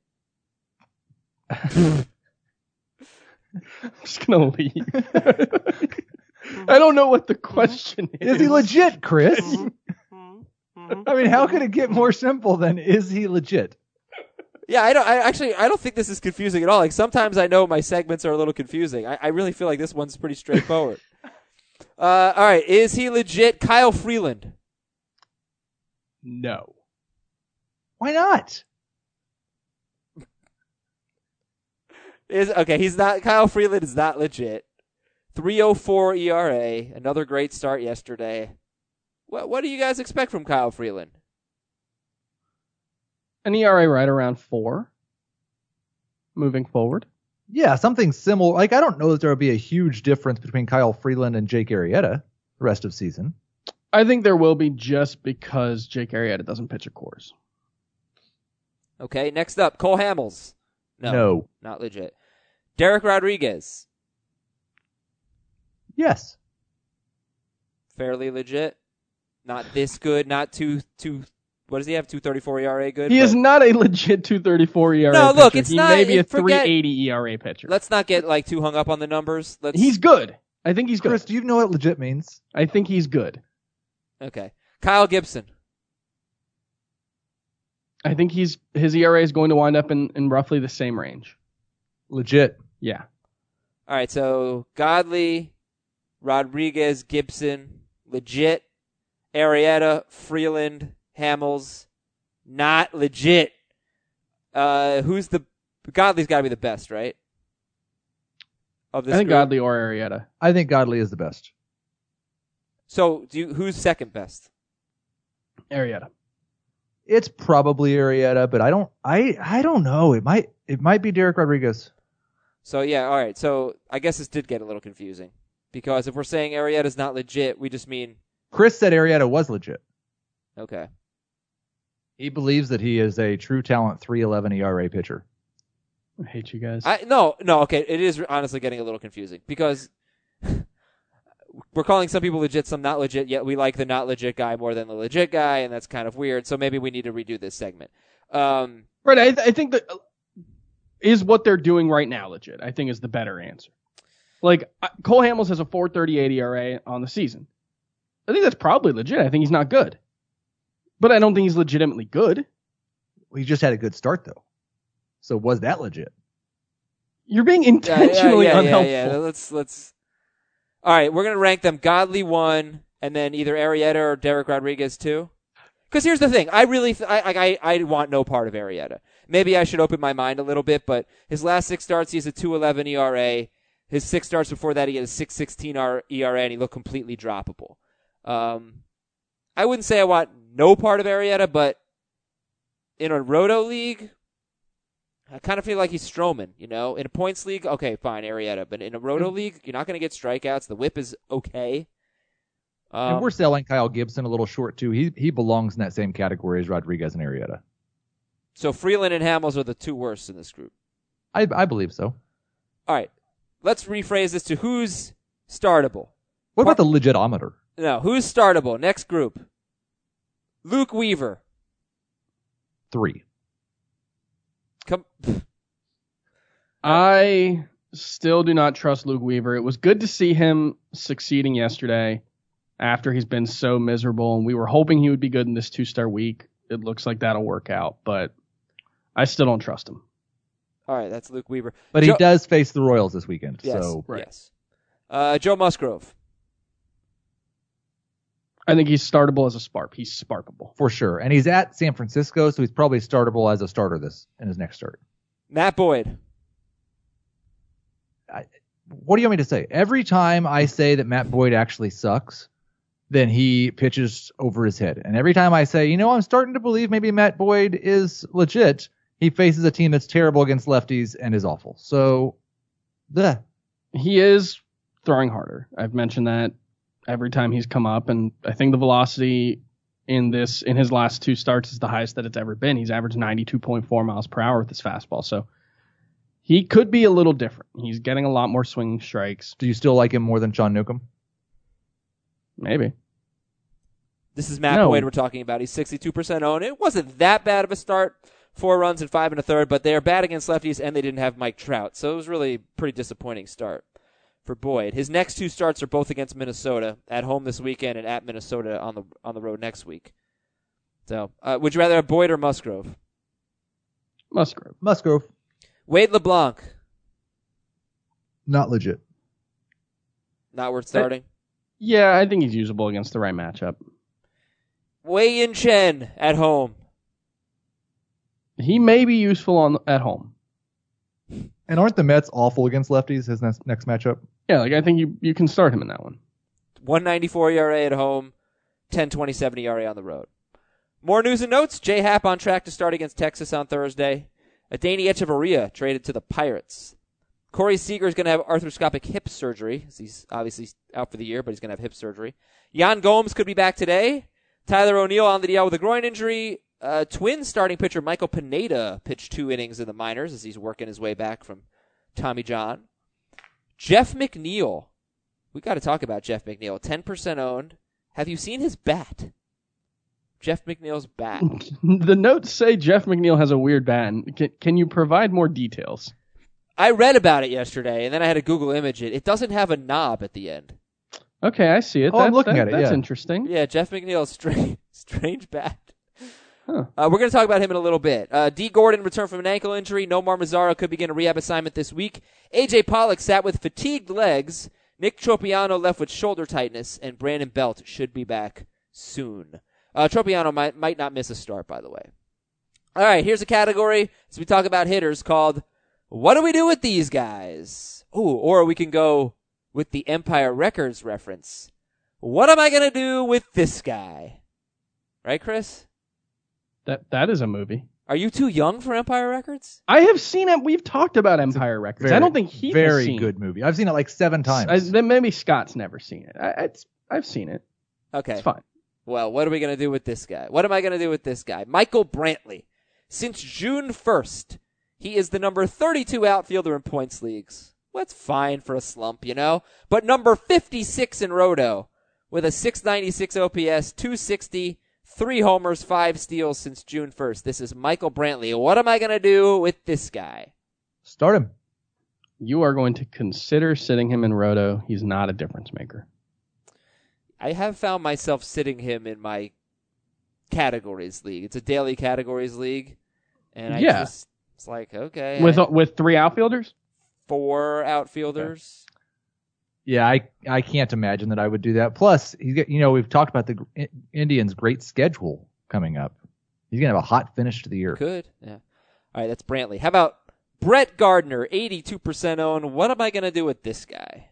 I'm just gonna leave. I don't know what the question is. Is he legit, Chris? Mhm. Mhm. I mean, how could it get more simple than is he legit? Yeah, I don't. I actually, I don't think this is confusing at all. Like sometimes I know my segments are a little confusing. I, I really feel like this one's pretty straightforward. uh, all right, is he legit? Kyle Freeland. No. Why not? Is okay. He's not. Kyle Freeland is not legit. three oh four E R A. Another great start yesterday. What What do you guys expect from Kyle Freeland? An E R A right around four. Moving forward. Yeah, something similar. Like, I don't know that there will be a huge difference between Kyle Freeland and Jake Arrieta the rest of season. I think there will be just because Jake Arrieta doesn't pitch at Coors. Okay, next up, Cole Hamels. No, No. not legit. Derek Rodriguez. Yes. Fairly legit. Not this good. Not too too. What does he have? two thirty-four E R A. Good. He but is not a legit two thirty-four E R A No, pitcher. look, it's he not- may be a forget- three eighty E R A pitcher. Let's not get like too hung up on the numbers. Let's. He's good. I think he's good. Chris, do you know what legit means? I think he's good. Okay. Kyle Gibson. I think he's his E R A is going to wind up in, in roughly the same range. Legit. Yeah. All right, so Godley, Rodriguez, Gibson, legit. Arrieta, Freeland, Hamels, not legit. Uh, who's the Godley's got to be the best, right? Of this I think group? Godley or Arrieta. I think Godley is the best. So, do you, who's second best? Arrieta. It's probably Arrieta, but I don't. I I don't know. It might. It might be Derek Rodriguez. So yeah, all right. So I guess this did get a little confusing because if we're saying Arrieta's not legit, we just mean Chris said Arrieta was legit. okay. He believes that he is a true talent three eleven E R A pitcher. I hate you guys. I no no okay. It is honestly getting a little confusing because we're calling some people legit, some not legit. Yet we like the not legit guy more than the legit guy, and that's kind of weird. So maybe we need to redo this segment. Um, right. I, th- I think that is what they're doing right now. Legit. I think is the better answer. Like uh, Cole Hamels has a four thirty-eight E R A on the season. I think that's probably legit. I think he's not good, but I don't think he's legitimately good. Well, he just had a good start though. So was that legit? You're being yeah, intentionally yeah, yeah, unhelpful. yeah, yeah. Let's let's. All right, we're gonna rank them. Godley one, and then either Arrieta or Derek Rodriguez two. Because here's the thing, I really, th- I, I, I want no part of Arrieta. Maybe I should open my mind a little bit, but his last six starts, he has a two eleven E R A. His six starts before that, he had a six sixteen E R A, and he looked completely droppable. Um, I wouldn't say I want no part of Arrieta, but in a Roto league, I kind of feel like he's Stroman, you know? In a points league, okay, fine, Arrieta. But in a Roto league, you're not going to get strikeouts. The whip is okay. Um, and we're selling Kyle Gibson a little short too. He he belongs in that same category as Rodriguez and Arrieta. so Freeland and Hamels are the two worst in this group. I I believe so. All right, let's rephrase this to who's startable. What about the legitometer? No, who's startable? Next group. Luke Weaver. Three. Come. I still do not trust Luke Weaver. It was good to see him succeeding yesterday after he's been so miserable, and we were hoping he would be good in this two-star week. It looks like that'll work out, but I still don't trust him. All right, that's Luke Weaver. But Joe- he does face the Royals this weekend. Yes, So Right. yes. Uh, Joe Musgrove. I think he's startable as a sparp. He's sparkable. for sure. And he's at San Francisco, so he's probably startable as a starter this in his next start. Matt Boyd. What do you want me to say? Every time I say that Matt Boyd actually sucks, then he pitches over his head. And every time I say, you know, I'm starting to believe maybe Matt Boyd is legit, he faces a team that's terrible against lefties and is awful. So, bleh. He is throwing harder. I've mentioned that every time he's come up, and I think the velocity in this in his last two starts is the highest that it's ever been. He's averaged ninety-two point four miles per hour with his fastball. So he could be a little different. He's getting a lot more swinging strikes. Do you still like him more than Sean Newcomb? Maybe. This is Matt No. Boyd we're talking about. He's sixty-two percent owned. It wasn't that bad of a start. Four runs and five and a third, but they are bad against lefties, and they didn't have Mike Trout. So it was really a pretty disappointing start for Boyd. His next two starts are both against Minnesota, at home this weekend and at Minnesota on the on the road next week. So, uh, would you rather have Boyd or Musgrove? Musgrove. Musgrove, Wade LeBlanc, not legit. not worth starting. Yeah, I think he's usable against the right matchup. Wei Yin Chen at home. He may be useful on at home. And aren't the Mets awful against lefties his next, next matchup? Yeah, like I think you, you can start him in that one. one ninety-four E R A at home, ten twenty-seven E R A on the road. More news and notes. J Happ on track to start against Texas on Thursday. Adeiny Echeverria traded to the Pirates. Corey Seager is going to have arthroscopic hip surgery. He's obviously out for the year, but he's going to have hip surgery. Yan Gomes could be back today. Tyler O'Neill on the D L with a groin injury. Uh, Twins starting pitcher Michael Pineda pitched two innings in the minors as he's working his way back from Tommy John. Jeff McNeil. We got to talk about Jeff McNeil. ten percent owned. Have you seen his bat? Jeff McNeil's bat. The notes say Jeff McNeil has a weird bat. Can, can you provide more details? I read about it yesterday, and then I had to Google image it. It doesn't have a knob at the end. Okay, I see it. Oh, that, I'm looking that, at it, That's yeah. interesting. Yeah, Jeff McNeil's strange, strange bat. Huh. Uh, we're going to talk about him in a little bit. Uh, D. Gordon returned from an ankle injury. Nomar Mazara could begin a rehab assignment this week. A J. Pollock sat with fatigued legs. Nick Tropiano left with shoulder tightness, and Brandon Belt should be back soon. Uh, Tropiano might, might not miss a start, by the way. All right, here's a category as we talk about hitters called What Do We Do With These Guys? Ooh, or we can go with the Empire Records reference. What am I going to do with this guy? Right, Chris? That That is a movie. Are you too young for Empire Records? I have seen it. We've talked about Empire Records. Very, I don't think he very has seen good it. movie. I've seen it like seven times. I, then maybe Scott's never seen it. I, it's, I've seen it. Okay. It's fine. Well, what are we going to do with this guy? What am I going to do with this guy? Michael Brantley. Since June first, he is the number thirty-two outfielder in points leagues. Well, that's fine for a slump, you know? But number fifty-six in Roto with a six ninety-six O P S, two sixty, three homers, five steals since June first. This is Michael Brantley. What am I going to do with this guy? Start him. You are going to consider sitting him in Roto. He's not a difference maker. I have found myself sitting him in my categories league. It's a daily categories league. And I Yeah. just, it's like, okay. With I- with three outfielders? four outfielders. Yeah, I I can't imagine that I would do that. Plus, he's got, you know, we've talked about the I- Indians' great schedule coming up. He's gonna have a hot finish to the year. Could. Yeah. All right, that's Brantley. How about Brett Gardner, eighty-two percent owned. What am I going to do with this guy?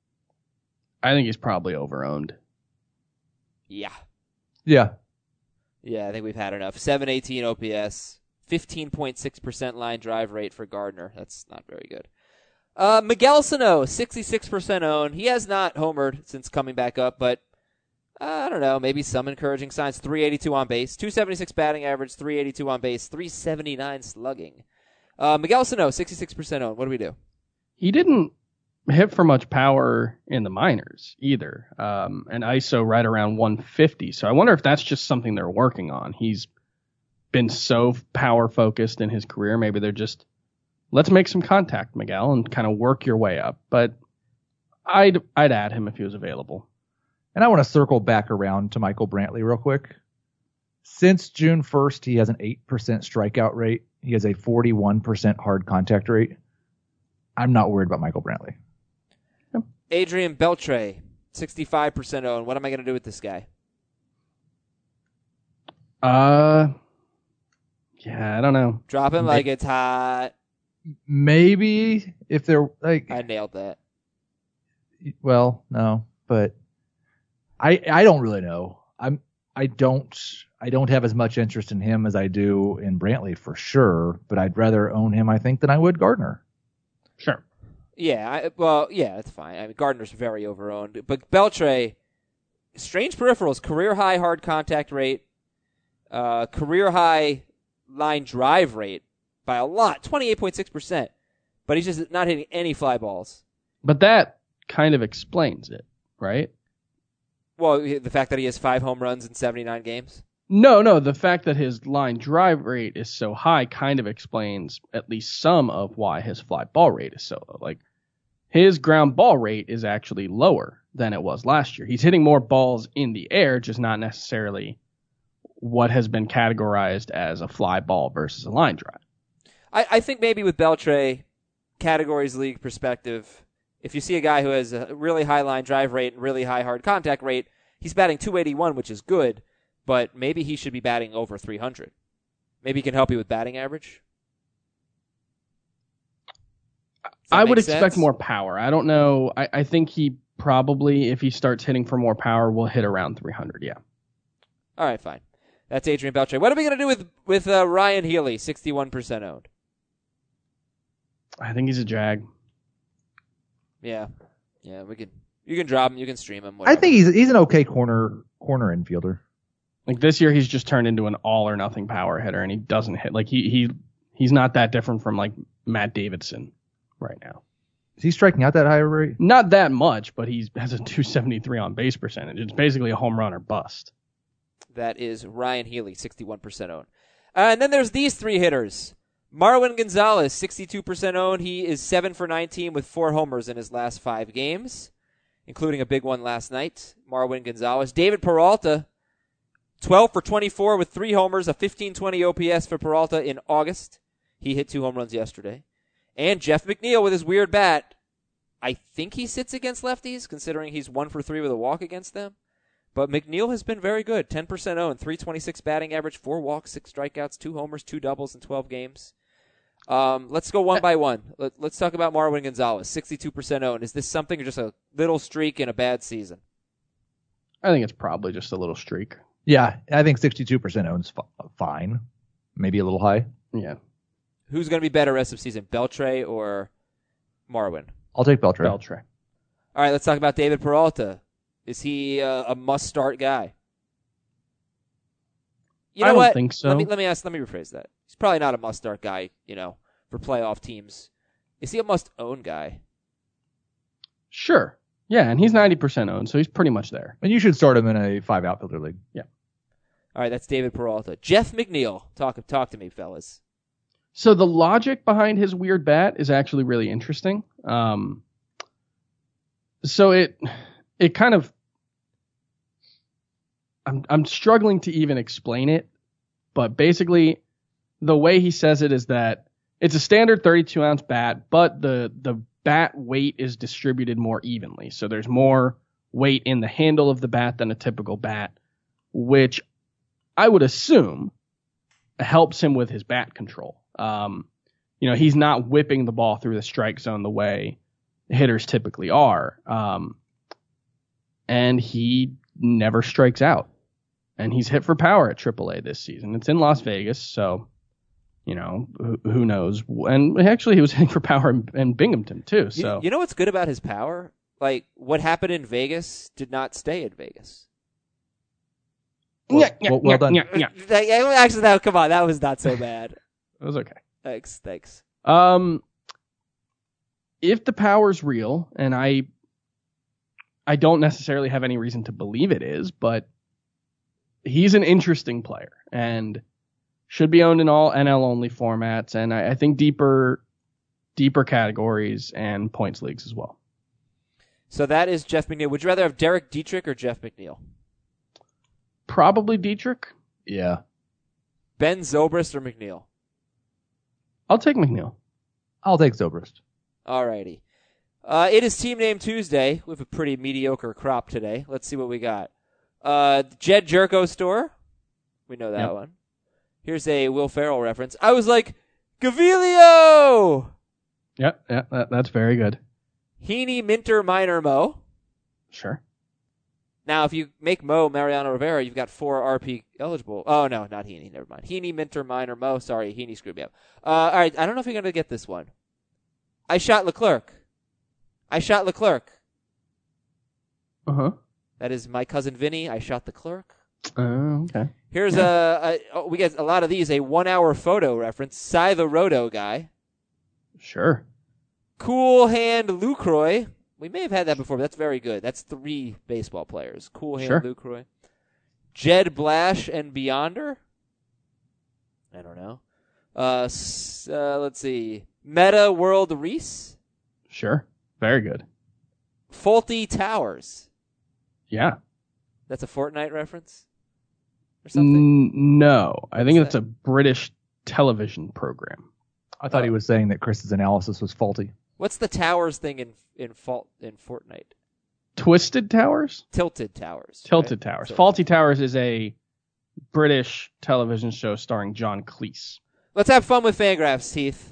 I think he's probably overowned. Yeah. Yeah, Yeah, I think we've had enough. seven eighteen O P S, fifteen point six percent line drive rate for Gardner. That's not very good. Uh, Miguel Sano, sixty-six percent owned. He has not homered since coming back up, but uh, I don't know, maybe some encouraging signs. three eighty-two on base, two seventy-six batting average, three eighty-two on base, three seventy-nine slugging. Uh, Miguel Sano, sixty-six percent owned. What do we do? He didn't hit for much power in the minors either. Um, and I S O right around one fifty. So I wonder if that's just something they're working on. He's been so power focused in his career. Maybe they're just, let's make some contact, Miguel, and kind of work your way up. But I'd, I'd add him if he was available. and I want to circle back around to Michael Brantley real quick. Since June first, he has an eight percent strikeout rate. He has a forty-one percent hard contact rate. I'm not worried about Michael Brantley. Adrian Beltre, sixty-five percent owned. What am I going to do with this guy? Uh, yeah, I don't know. Drop him like it's hot. Maybe if they're like, I nailed that. well, no, but I I don't really know. I'm I don't I don't have as much interest in him as I do in Brantley for sure. But I'd rather own him, I think, than I would Gardner. Sure. Yeah, I, well, yeah, that's fine. I mean, Gardner's very overowned. But Beltre, strange peripherals, career high hard contact rate, uh, career high line drive rate by a lot, twenty-eight point six percent. But he's just not hitting any fly balls. But that kind of explains it, right? Well, the fact that he has five home runs in seventy-nine games. No, no, the fact that his line drive rate is so high kind of explains at least some of why his fly ball rate is so low. Like, his ground ball rate is actually lower than it was last year. He's hitting more balls in the air, just not necessarily what has been categorized as a fly ball versus a line drive. I, I think maybe with Beltre, categories league perspective, if you see a guy who has a really high line drive rate and really high hard contact rate, he's batting two eighty-one, which is good. But maybe he should be batting over three hundred. Maybe he can help you with batting average. I would make expect sense? more power. I don't know. I, I think he probably, if he starts hitting for more power, will hit around three hundred, yeah. All right, fine. That's Adrian Beltre. What are we going to do with, with uh, Ryan Healy, sixty-one percent owned? I think he's a Jag. Yeah. Yeah, we can. You can drop him. You can stream him. I Whatever. think he's he's an okay corner corner infielder. Like this year, he's just turned into an all or nothing power hitter, and he doesn't hit. Like he he he's not that different from like Matt Davidson right now. Is he striking out that high rate? Not that much, but he has a two seventy-three on base percentage. It's basically a home run or bust. That is Ryan Healy, sixty-one percent owned. Uh, and then there's these three hitters. Marwin Gonzalez, sixty-two percent owned. He is seven for nineteen with four homers in his last five games, including a big one last night. Marwin Gonzalez. David Peralta, twelve for twenty-four with three homers, a fifteen twenty O P S for Peralta in August. He hit two home runs yesterday. And Jeff McNeil with his weird bat. I think he sits against lefties, considering he's one for three with a walk against them. But McNeil has been very good. ten percent owned, three twenty-six batting average, four walks, six strikeouts, two homers, two doubles in twelve games. Um, let's go one by one. Let, let's talk about Marwin Gonzalez, sixty-two percent owned. Is this something or just a little streak in a bad season? I think it's probably just a little streak. Yeah, I think sixty-two percent owns f- fine. Maybe a little high. Yeah. Who's going to be better rest of season, Beltre or Marwin? I'll take Beltre. Beltre. All right, let's talk about David Peralta. Is he uh, a must-start guy? You know I don't what? think so. Let me let me ask. Let me rephrase that. He's probably not a must-start guy. You know, for playoff teams. Is he a must-own guy? Sure. Yeah, and he's ninety percent owned, so he's pretty much there. And you should start him in a five outfielder league. Yeah. All right, that's David Peralta. Jeff McNeil. Talk talk to me, fellas. So the logic behind his weird bat is actually really interesting. Um, so it it kind of I'm I'm struggling to even explain it, but basically the way he says it is that it's a standard thirty-two ounce bat, but the the bat weight is distributed more evenly. So there's more weight in the handle of the bat than a typical bat, which I would assume helps him with his bat control. Um, you know, he's not whipping the ball through the strike zone the way hitters typically are. Um, and he never strikes out. And he's hit for power at triple A this season. It's in Las Vegas, so, you know, who, who knows? And actually, he was hitting for power in, in Binghamton, too. So You, you know what's good about his power? Like, what happened in Vegas did not stay in Vegas. Well, Yeah, yeah, well, well yeah, done. yeah, yeah. Like, actually, that, come on, that was not so bad. It was okay. Thanks, thanks. Um, if the power's real, and I, I don't necessarily have any reason to believe it is, but he's an interesting player and should be owned in all N L only formats, and I, I think deeper, deeper categories and points leagues as well. So that is Jeff McNeil. Would you rather have Derek Dietrich or Jeff McNeil? Probably Dietrich. Yeah. Ben Zobrist or McNeil? I'll take McNeil. I'll take Zobrist. Alrighty. Uh, it is Team Name Tuesday. We have a pretty mediocre crop today. Let's see what we got. Uh, Jed Jerko store. We know that Yep. one. Here's a Will Ferrell reference. I was like, Gavilio! Yep, yeah, that, that's very good. Heaney, Minter, Minor, Mo. Sure. Now, if you make Mo Mariano Rivera, you've got four R P eligible. Oh, no, not Heaney. Never mind. Heaney, Minter, Minor, Mo. Sorry, Heaney screwed me up. Uh, all right, I don't know if you're going to get this one. I shot Leclerc. I shot Leclerc. Uh-huh. That is my cousin Vinny. I shot the clerk. Uh, okay. Here's a, a oh, we get a lot of these, a one-hour photo reference. Cy the Roto guy. Sure. Cool Hand Lucroy. We may have had that before, but that's very good. That's three baseball players. Cool Hand Sure. Lucroy. Jed Blash and Beyonder. I don't know. Uh, s- uh, let's see. Meta World Reese. Sure. Very good. Faulty Towers. Yeah. That's a Fortnite reference? Or something? N- no. I think What's it's a British television program. I thought he was saying that Chris's analysis was faulty. What's the towers thing in in fault in Fortnite? Twisted Towers? Tilted Towers. Tilted right? Towers. Tilted. Faulty Towers is a British television show starring John Cleese. Let's have fun with Fangraphs, Heath.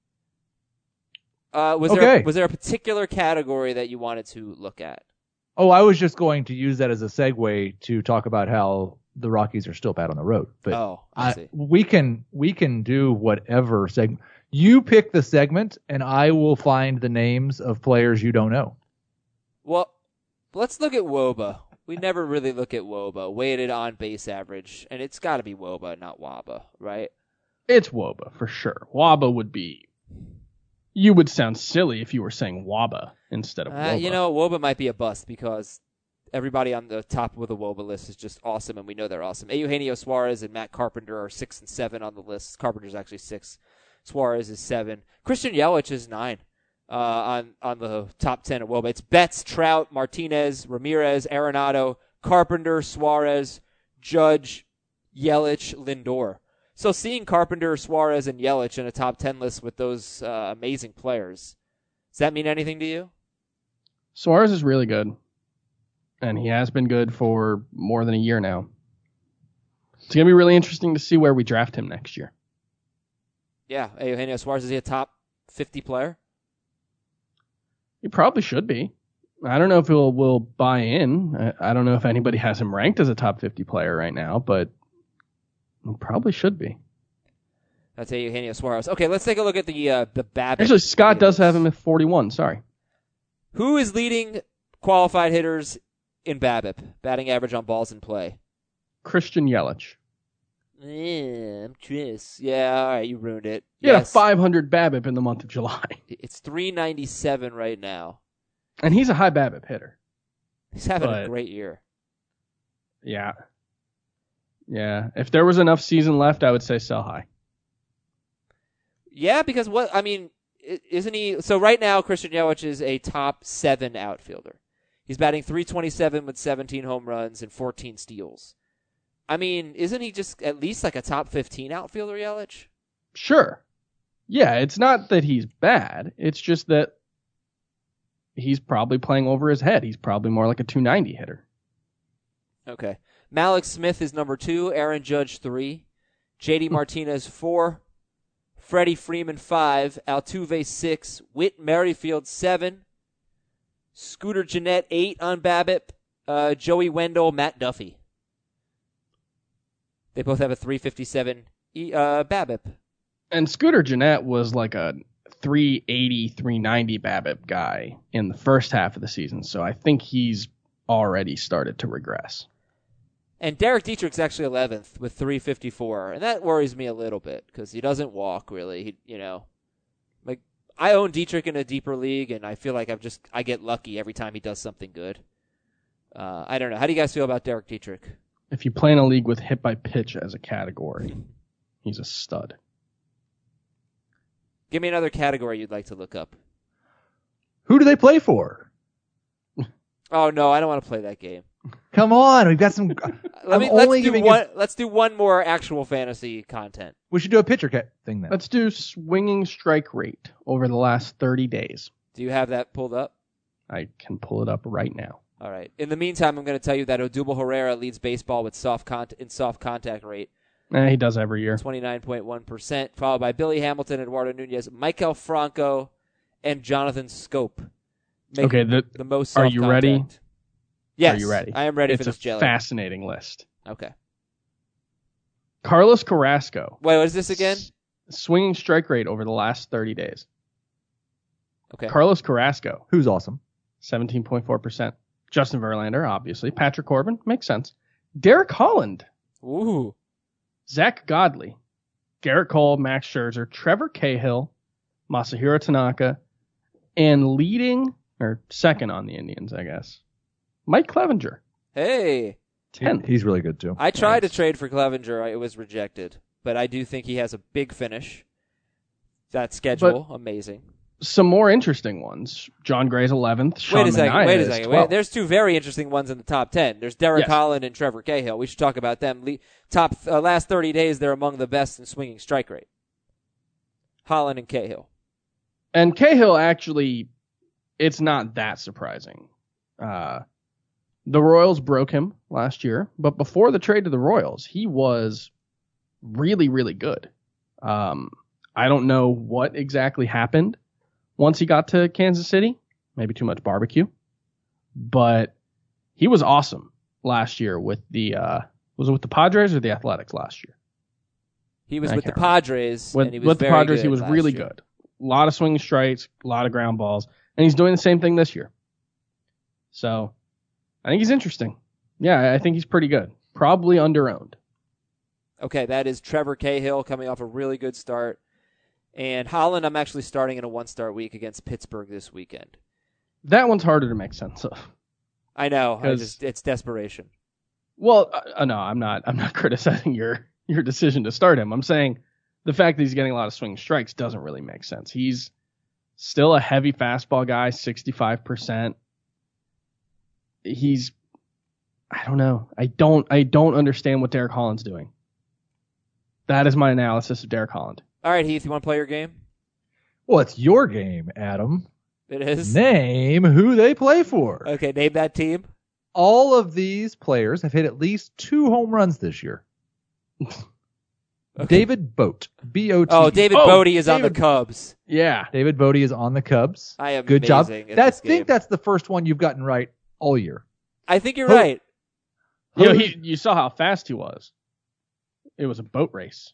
Uh, was there Okay. was there a particular category that you wanted to look at? Oh, I was just going to use that as a segue to talk about how the Rockies are still bad on the road. But Oh, I I, see. we can we can do whatever segment. You pick the segment, and I will find the names of players you don't know. Well, let's look at W O B A. We never really look at W O B A, weighted on base average, and it's got to be W O B A, not W A B A, right? It's W O B A for sure. W A B A would be. You would sound silly if you were saying W A B A instead of Uh, W O B A. you know, W O B A might be a bust because everybody on the top of the W O B A list is just awesome, and we know they're awesome. Eugenio Suarez and Matt Carpenter are six and seven on the list. Carpenter's actually six. Suarez is seven. Christian Yelich is nine uh, on on the top ten of W O B A. It's Betts, Trout, Martinez, Ramirez, Arenado, Carpenter, Suarez, Judge, Yelich, Lindor. So seeing Carpenter, Suarez, and Yelich in a top ten list with those uh, amazing players, does that mean anything to you? Suarez is really good, and he has been good for more than a year now. It's going to be really interesting to see where we draft him next year. Yeah, Eugenio Suarez, is he a top fifty player? He probably should be. I don't know if he'll will buy in. I, I don't know if anybody has him ranked as a top fifty player right now, but he probably should be. That's Eugenio Suarez. Okay, let's take a look at the uh, the BABIP. Actually, Scott leaders. does have him at forty-one. Sorry. Who is leading qualified hitters in BABIP? Batting average on balls in play. Christian Yelich. Yeah, I'm curious. Yeah, all right, you ruined it. He had a Yes. five hundred BABIP in the month of July. It's three ninety-seven right now. And he's a high BABIP hitter. He's having But- a great year. Yeah. Yeah. If there was enough season left, I would say sell high. Yeah, because what I mean, i- isn't he? So right now, Christian Yelich is a top seven outfielder. He's batting three twenty-seven with seventeen home runs and fourteen steals. I mean, isn't he just at least like a top fifteen outfielder, Yelich? Sure. Yeah, it's not that he's bad. It's just that he's probably playing over his head. He's probably more like a two ninety hitter. Okay. Malik Smith is number two. Aaron Judge three. J D Martinez four. Freddie Freeman five. Altuve six. Whit Merrifield seven. Scooter Gennett eight on BABIP. Uh, Joey Wendell, Matt Duffy. They both have a three fifty-seven e, uh, BABIP. And Scooter Gennett was like a three eighty, three ninety BABIP guy in the first half of the season. So I think he's already started to regress. And Derek Dietrich's actually eleventh with three fifty-four, and that worries me a little bit because he doesn't walk really. He, you know, like I own Dietrich in a deeper league, and I feel like I've just I get lucky every time he does something good. Uh, I don't know. How do you guys feel about Derek Dietrich? If you play in a league with hit by pitch as a category, he's a stud. Give me another category you'd like to look up. Who do they play for? Oh no, I don't want to play that game. Come on, we've got some. Let I'm me only let's do giving one. you- Let's do one more actual fantasy content. We should do a pitcher cat thing then. Let's do swinging strike rate over the last thirty days. Do you have that pulled up? I can pull it up right now. All right. In the meantime, I'm going to tell you that Odubel Herrera leads baseball with soft con- in soft contact rate. Eh, he does every year. twenty-nine point one percent, followed by Billy Hamilton, Eduardo Nunez, Michael Franco, and Jonathan Scope. Making Okay, the, the most are soft you ready? contact. Yes. Are you ready? I am ready it's for this a jelly. fascinating list. Okay. Carlos Carrasco. Wait, what is this again? S- swinging strike rate over the last thirty days. Okay. Carlos Carrasco, Who's awesome? seventeen point four percent. Justin Verlander, obviously. Patrick Corbin, makes sense. Derek Holland. Ooh. Zach Godley. Garrett Cole, Max Scherzer, Trevor Cahill, Masahiro Tanaka, and leading, or second on the Indians, I guess, Mike Clevenger. Hey. tenth. He's really good too. I tried Nice. to trade for Clevenger. It was rejected. But I do think he has a big finish. That schedule, amazing. Some more interesting ones. John Gray's eleventh. Sean Wait a second. Manaea Wait a is second. Wait, twelfth. there's two very interesting ones in the top ten. There's Derek Yes. Holland and Trevor Cahill. We should talk about them. Le- top uh, last thirty days, they're among the best in swinging strike rate. Holland and Cahill. And Cahill actually, it's not that surprising. Uh, the Royals broke him last year, but before the trade to the Royals, he was really, really good. Um, I don't know what exactly happened once he got to Kansas City. Maybe too much barbecue. But he was awesome last year with the uh, Was it with the Padres or the Athletics last year? He was I with the can't remember. Padres. With, and he was with the very Padres, good he was last really year. good. A lot of swinging strikes, a lot of ground balls, and he's doing the same thing this year. So, I think he's interesting. Yeah, I think he's pretty good. Probably underowned. Okay, that is Trevor Cahill coming off a really good start. And Holland, I'm actually starting in a one-start week against Pittsburgh this weekend. That one's harder to make sense of. I know. I 'Cause- just, it's desperation. Well, uh, no, I'm not. I'm not criticizing your your decision to start him. I'm saying the fact that he's getting a lot of swing strikes doesn't really make sense. He's still a heavy fastball guy, sixty-five percent. He's, I don't know. I don't. I don't understand what Derek Holland's doing. That is my analysis of Derek Holland. All right, Heath, you want to play your game? Well, it's your game, Adam. It is. Name who they play for. Okay, name that team. All of these players have hit at least two home runs this year. Okay. David Bote, B O T. Oh, David Oh, Bodie is on the David- Cubs. Yeah. David Bote is on the Cubs. I am Good job. amazing at That, I this game. think that's the first one you've gotten right all year. I think you're Ho- right. You know, Jose, he, you saw how fast he was. It was a boat race.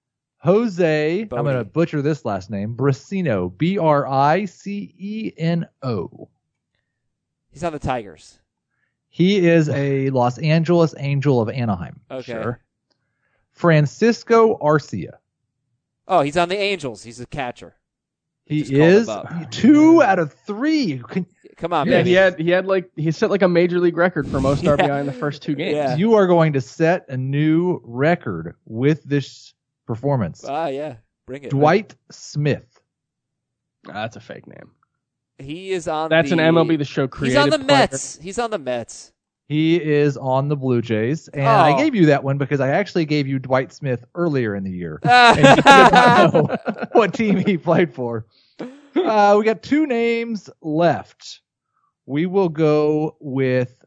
Jose Bote. I'm going to butcher this last name, Briceno, B R I C E N O. He's on the Tigers. He is a Los Angeles Angel of Anaheim. Okay. Sure. Francisco Arcia. Oh, he's on the Angels. He's a catcher. He Just called is him up. two out of three. Can- Come on, Yeah, man. he had he had like he set like a major league record for most R B I in the first two games. Yeah. You are going to set a new record with this performance. Ah, yeah. Bring it. Dwight Smith. Ah, that's a fake name. He is on That's the... an M L B The Show He's created on the player. Mets. He's on the Mets. He is on the Blue Jays. And Oh. I gave you that one because I actually gave you Dwight Smith earlier in the year. And you did not know what team he played for. Uh, we got two names left. We will go with,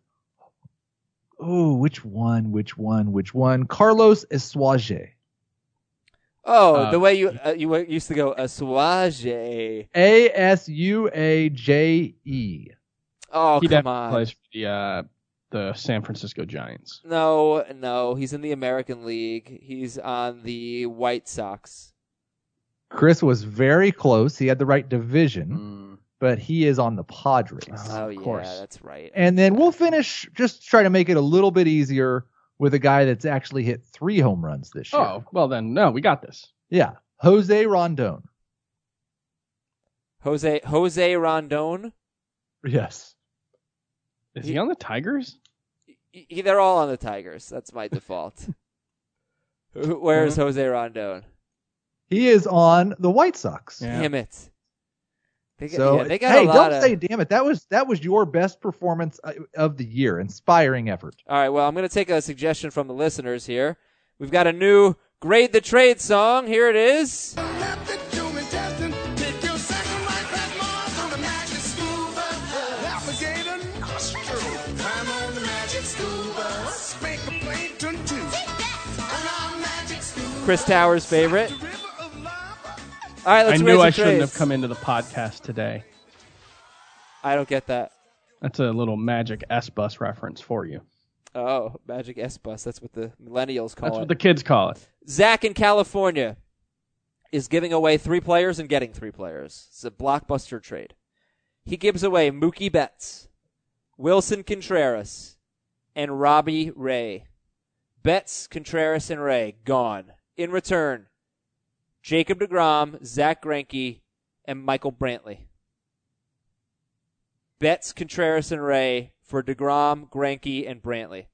oh, which one, which one, which one? Carlos Eswaje. Oh, Uh, the way you uh, you used to go, Aswaje. A S U A J E. Oh, He come definitely on. plays for the uh, the San Francisco Giants. No, no. He's in the American League. He's on the White Sox. Chris was very close. He had the right division, Mm. but he is on the Padres. Oh, of yeah, course. that's right. And then we'll finish, just try to make it a little bit easier with a guy that's actually hit three home runs this year. Oh, well then, no, we got this. Yeah. Jose Rondon. Jose Jose Rondon. Yes. Is he on the Tigers? Y- y- They're all on the Tigers. That's my default. Who- Where's Jose Rondon? He is on the White Sox. Yeah. Damn it. They got, So, yeah, they got hey, a lot don't of... say damn it. That was that was your best performance uh, of the year. Inspiring effort. All right, well, I'm going to take a suggestion from the listeners here. We've got a new Grade the Trade song. Here it is. Chris Towers' favorite. All right, let's I raise knew the I shouldn't trades. have come into the podcast today. I don't get that. That's a little Magic S-Bus reference for you. Oh, Magic S-Bus. That's what the millennials call That's it. what the kids call it. Zach in California is giving away three players and getting three players. It's a blockbuster trade. He gives away Mookie Betts, Wilson Contreras, and Robbie Ray. Betts, Contreras, and Ray gone. In return, Jacob deGrom, Zach Greinke, and Michael Brantley. Betts, Contreras, and Ray for deGrom, Greinke, and Brantley.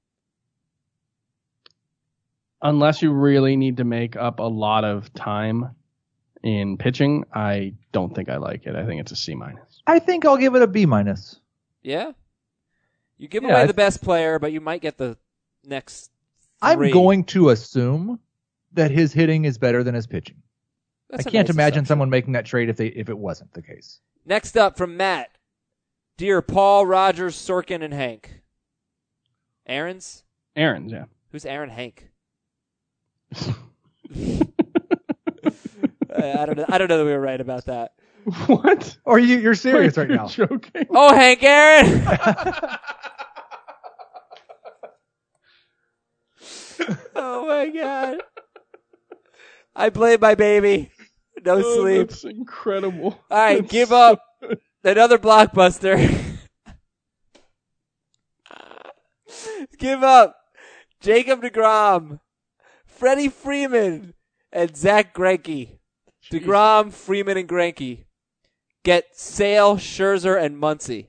Unless you really need to make up a lot of time in pitching, I don't think I like it. I think it's a C minus. I think I'll give it a B minus. Yeah? You give Yeah, away I- the best player, but you might get the next I'm three. going to assume that his hitting is better than his pitching. That's I a can't nice imagine assumption. someone making that trade if they if it wasn't the case. Next up from Matt. Dear Paul, Rogers, Sorkin, and Hank. Aaron's? Aaron's, yeah. Who's Aaron Hank? I don't know. I don't know that we were right about that. What? Or you you're serious Wait, right you're now? joking? Oh, Hank Aaron! Oh my god. I blame my baby. No Oh, sleep. That's incredible. All right, That's give so up good. another blockbuster. Give up Jacob deGrom, Freddie Freeman, and Zach Greinke. DeGrom, Freeman, and Greinke get Sale, Scherzer, and Muncy.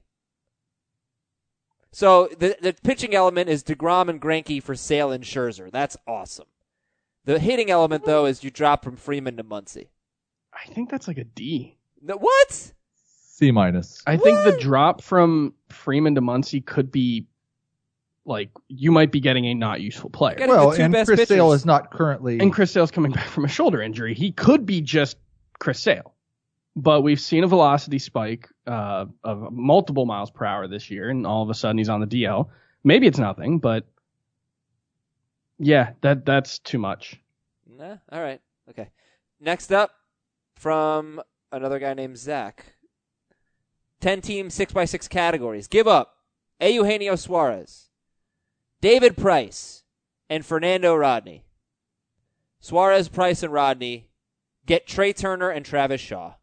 So the the pitching element is DeGrom and Greinke for Sale and Scherzer. That's awesome. The hitting element, though, is you drop from Freeman to Muncy. I think that's like a D. No, what? C minus. I think the drop from Freeman to Muncy could be like you might be getting a not useful player. Getting Well, the two and best Chris pitchers. Sale is not currently. And Chris Sale's coming back from a shoulder injury. He could be just Chris Sale. But we've seen a velocity spike uh, of multiple miles per hour this year, and all of a sudden he's on the D L. Maybe it's nothing, but yeah, that that's too much. Nah, all right. Okay. Next up, from another guy named Zach. Ten-team, six by six categories. Give up Eugenio Suarez, David Price, and Fernando Rodney. Suarez, Price, and Rodney get Trey Turner and Travis Shaw.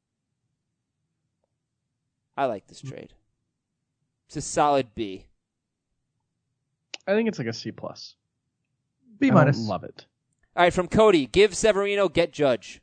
I like this trade. It's a solid B. I think it's like a C plus. B I minus. don't love it. All right, from Cody, give Severino, get Judge.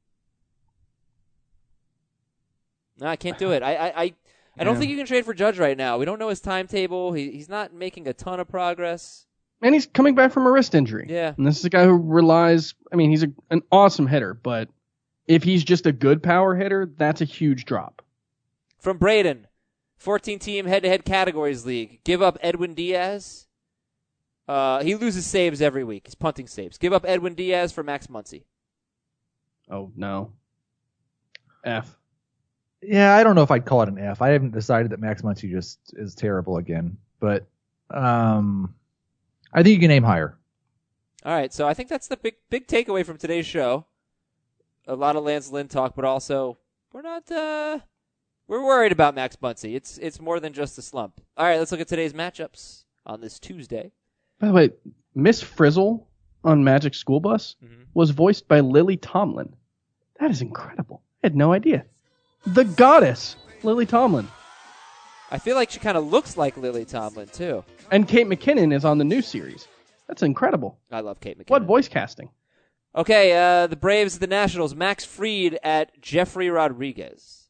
No, I can't do it. I I, I, I don't Yeah. think you can trade for Judge right now. We don't know his timetable. He, he's not making a ton of progress. And he's coming back from a wrist injury. Yeah. And this is a guy who relies, I mean, he's a, an awesome hitter, but if he's just a good power hitter, that's a huge drop. From Braden, fourteen-team head-to-head categories league. Give up Edwin Diaz. Uh, he loses saves every week. He's punting saves. Give up Edwin Diaz for Max Muncy. Oh, no. F. Yeah, I don't know if I'd call it an F. I haven't decided that Max Muncy just is terrible again, but um, I think you can aim higher. All right, so I think that's the big big takeaway from today's show. A lot of Lance Lynn talk, but also we're not uh, we're worried about Max Muncy. It's it's more than just a slump. All right, let's look at today's matchups on this Tuesday. By the way, Miss Frizzle on Magic School Bus Mhm. was voiced by Lily Tomlin. That is incredible. I had no idea. The goddess, Lily Tomlin. I feel like she kind of looks like Lily Tomlin too. And Kate McKinnon is on the new series. That's incredible. I love Kate McKinnon. What voice casting? Okay, uh, the Braves at the Nationals. Max Fried at Jeffrey Rodriguez.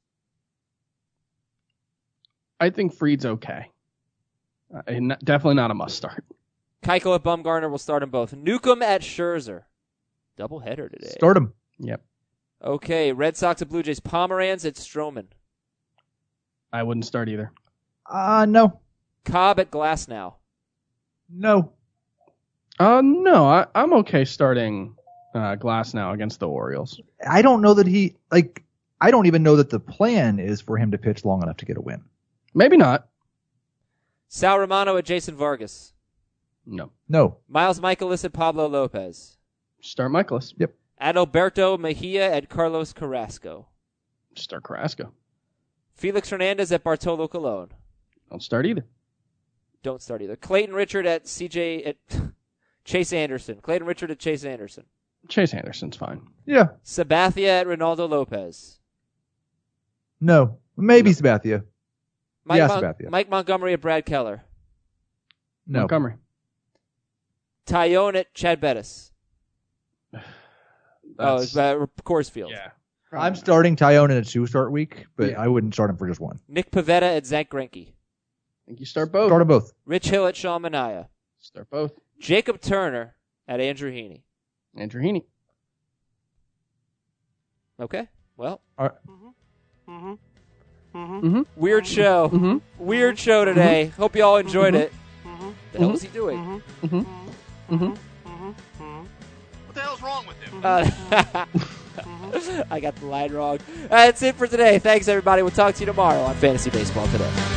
I think Freed's okay. Uh, n- definitely not a must start. Keuchel at Bumgarner will start them both. Newcomb at Scherzer. Doubleheader today. Start him. Yep. Okay, Red Sox at Blue Jays. Pomeranz at Stroman. I wouldn't start either. Uh, no. Cobb at Glasnow. No. Uh, no, I, I'm okay starting uh, Glass now against the Orioles. I don't know that he, like, I don't even know that the plan is for him to pitch long enough to get a win. Maybe not. Sal Romano at Jason Vargas. No. No. Miles Michaelis at Pablo Lopez. Start Michaelis. Yep. Adalberto Mejia at Carlos Carrasco. Start Carrasco. Felix Hernandez at Bartolo Colon. Don't start either. Don't start either. Clayton Richard at C J at Chase Anderson. Clayton Richard at Chase Anderson. Chase Anderson's fine. Yeah. Sabathia at Ronaldo Lopez. No. Maybe Sabathia. Mike, Yeah, Mon- Sabathia. Mike Montgomery at Brad Keller. No. Montgomery. Tyone at Chad Bettis. Oh, That's- it's uh, Coors Field. yeah. I'm starting Tyone in a two-start week, but Yeah. I wouldn't start him for just one. Nick Pivetta at Zach Greinke. I think you start both. Start them both. Rich Hill at Sean Manaea. Start both. Jacob Turner at Andrew Heaney. Andrew Heaney. Okay. Well, All right. Mm-hmm. Mm-hmm. Mm-hmm. weird show. Mm-hmm. Weird show today. Hope you all enjoyed Mhm. it. Mm-hmm. The hell is he doing? Mm-hmm. Mm-hmm. Mm-hmm. Mm-hmm. What the hell's wrong with him? Uh, I got the line wrong. That's it for today. Thanks, everybody. We'll talk to you tomorrow on Fantasy Baseball Today.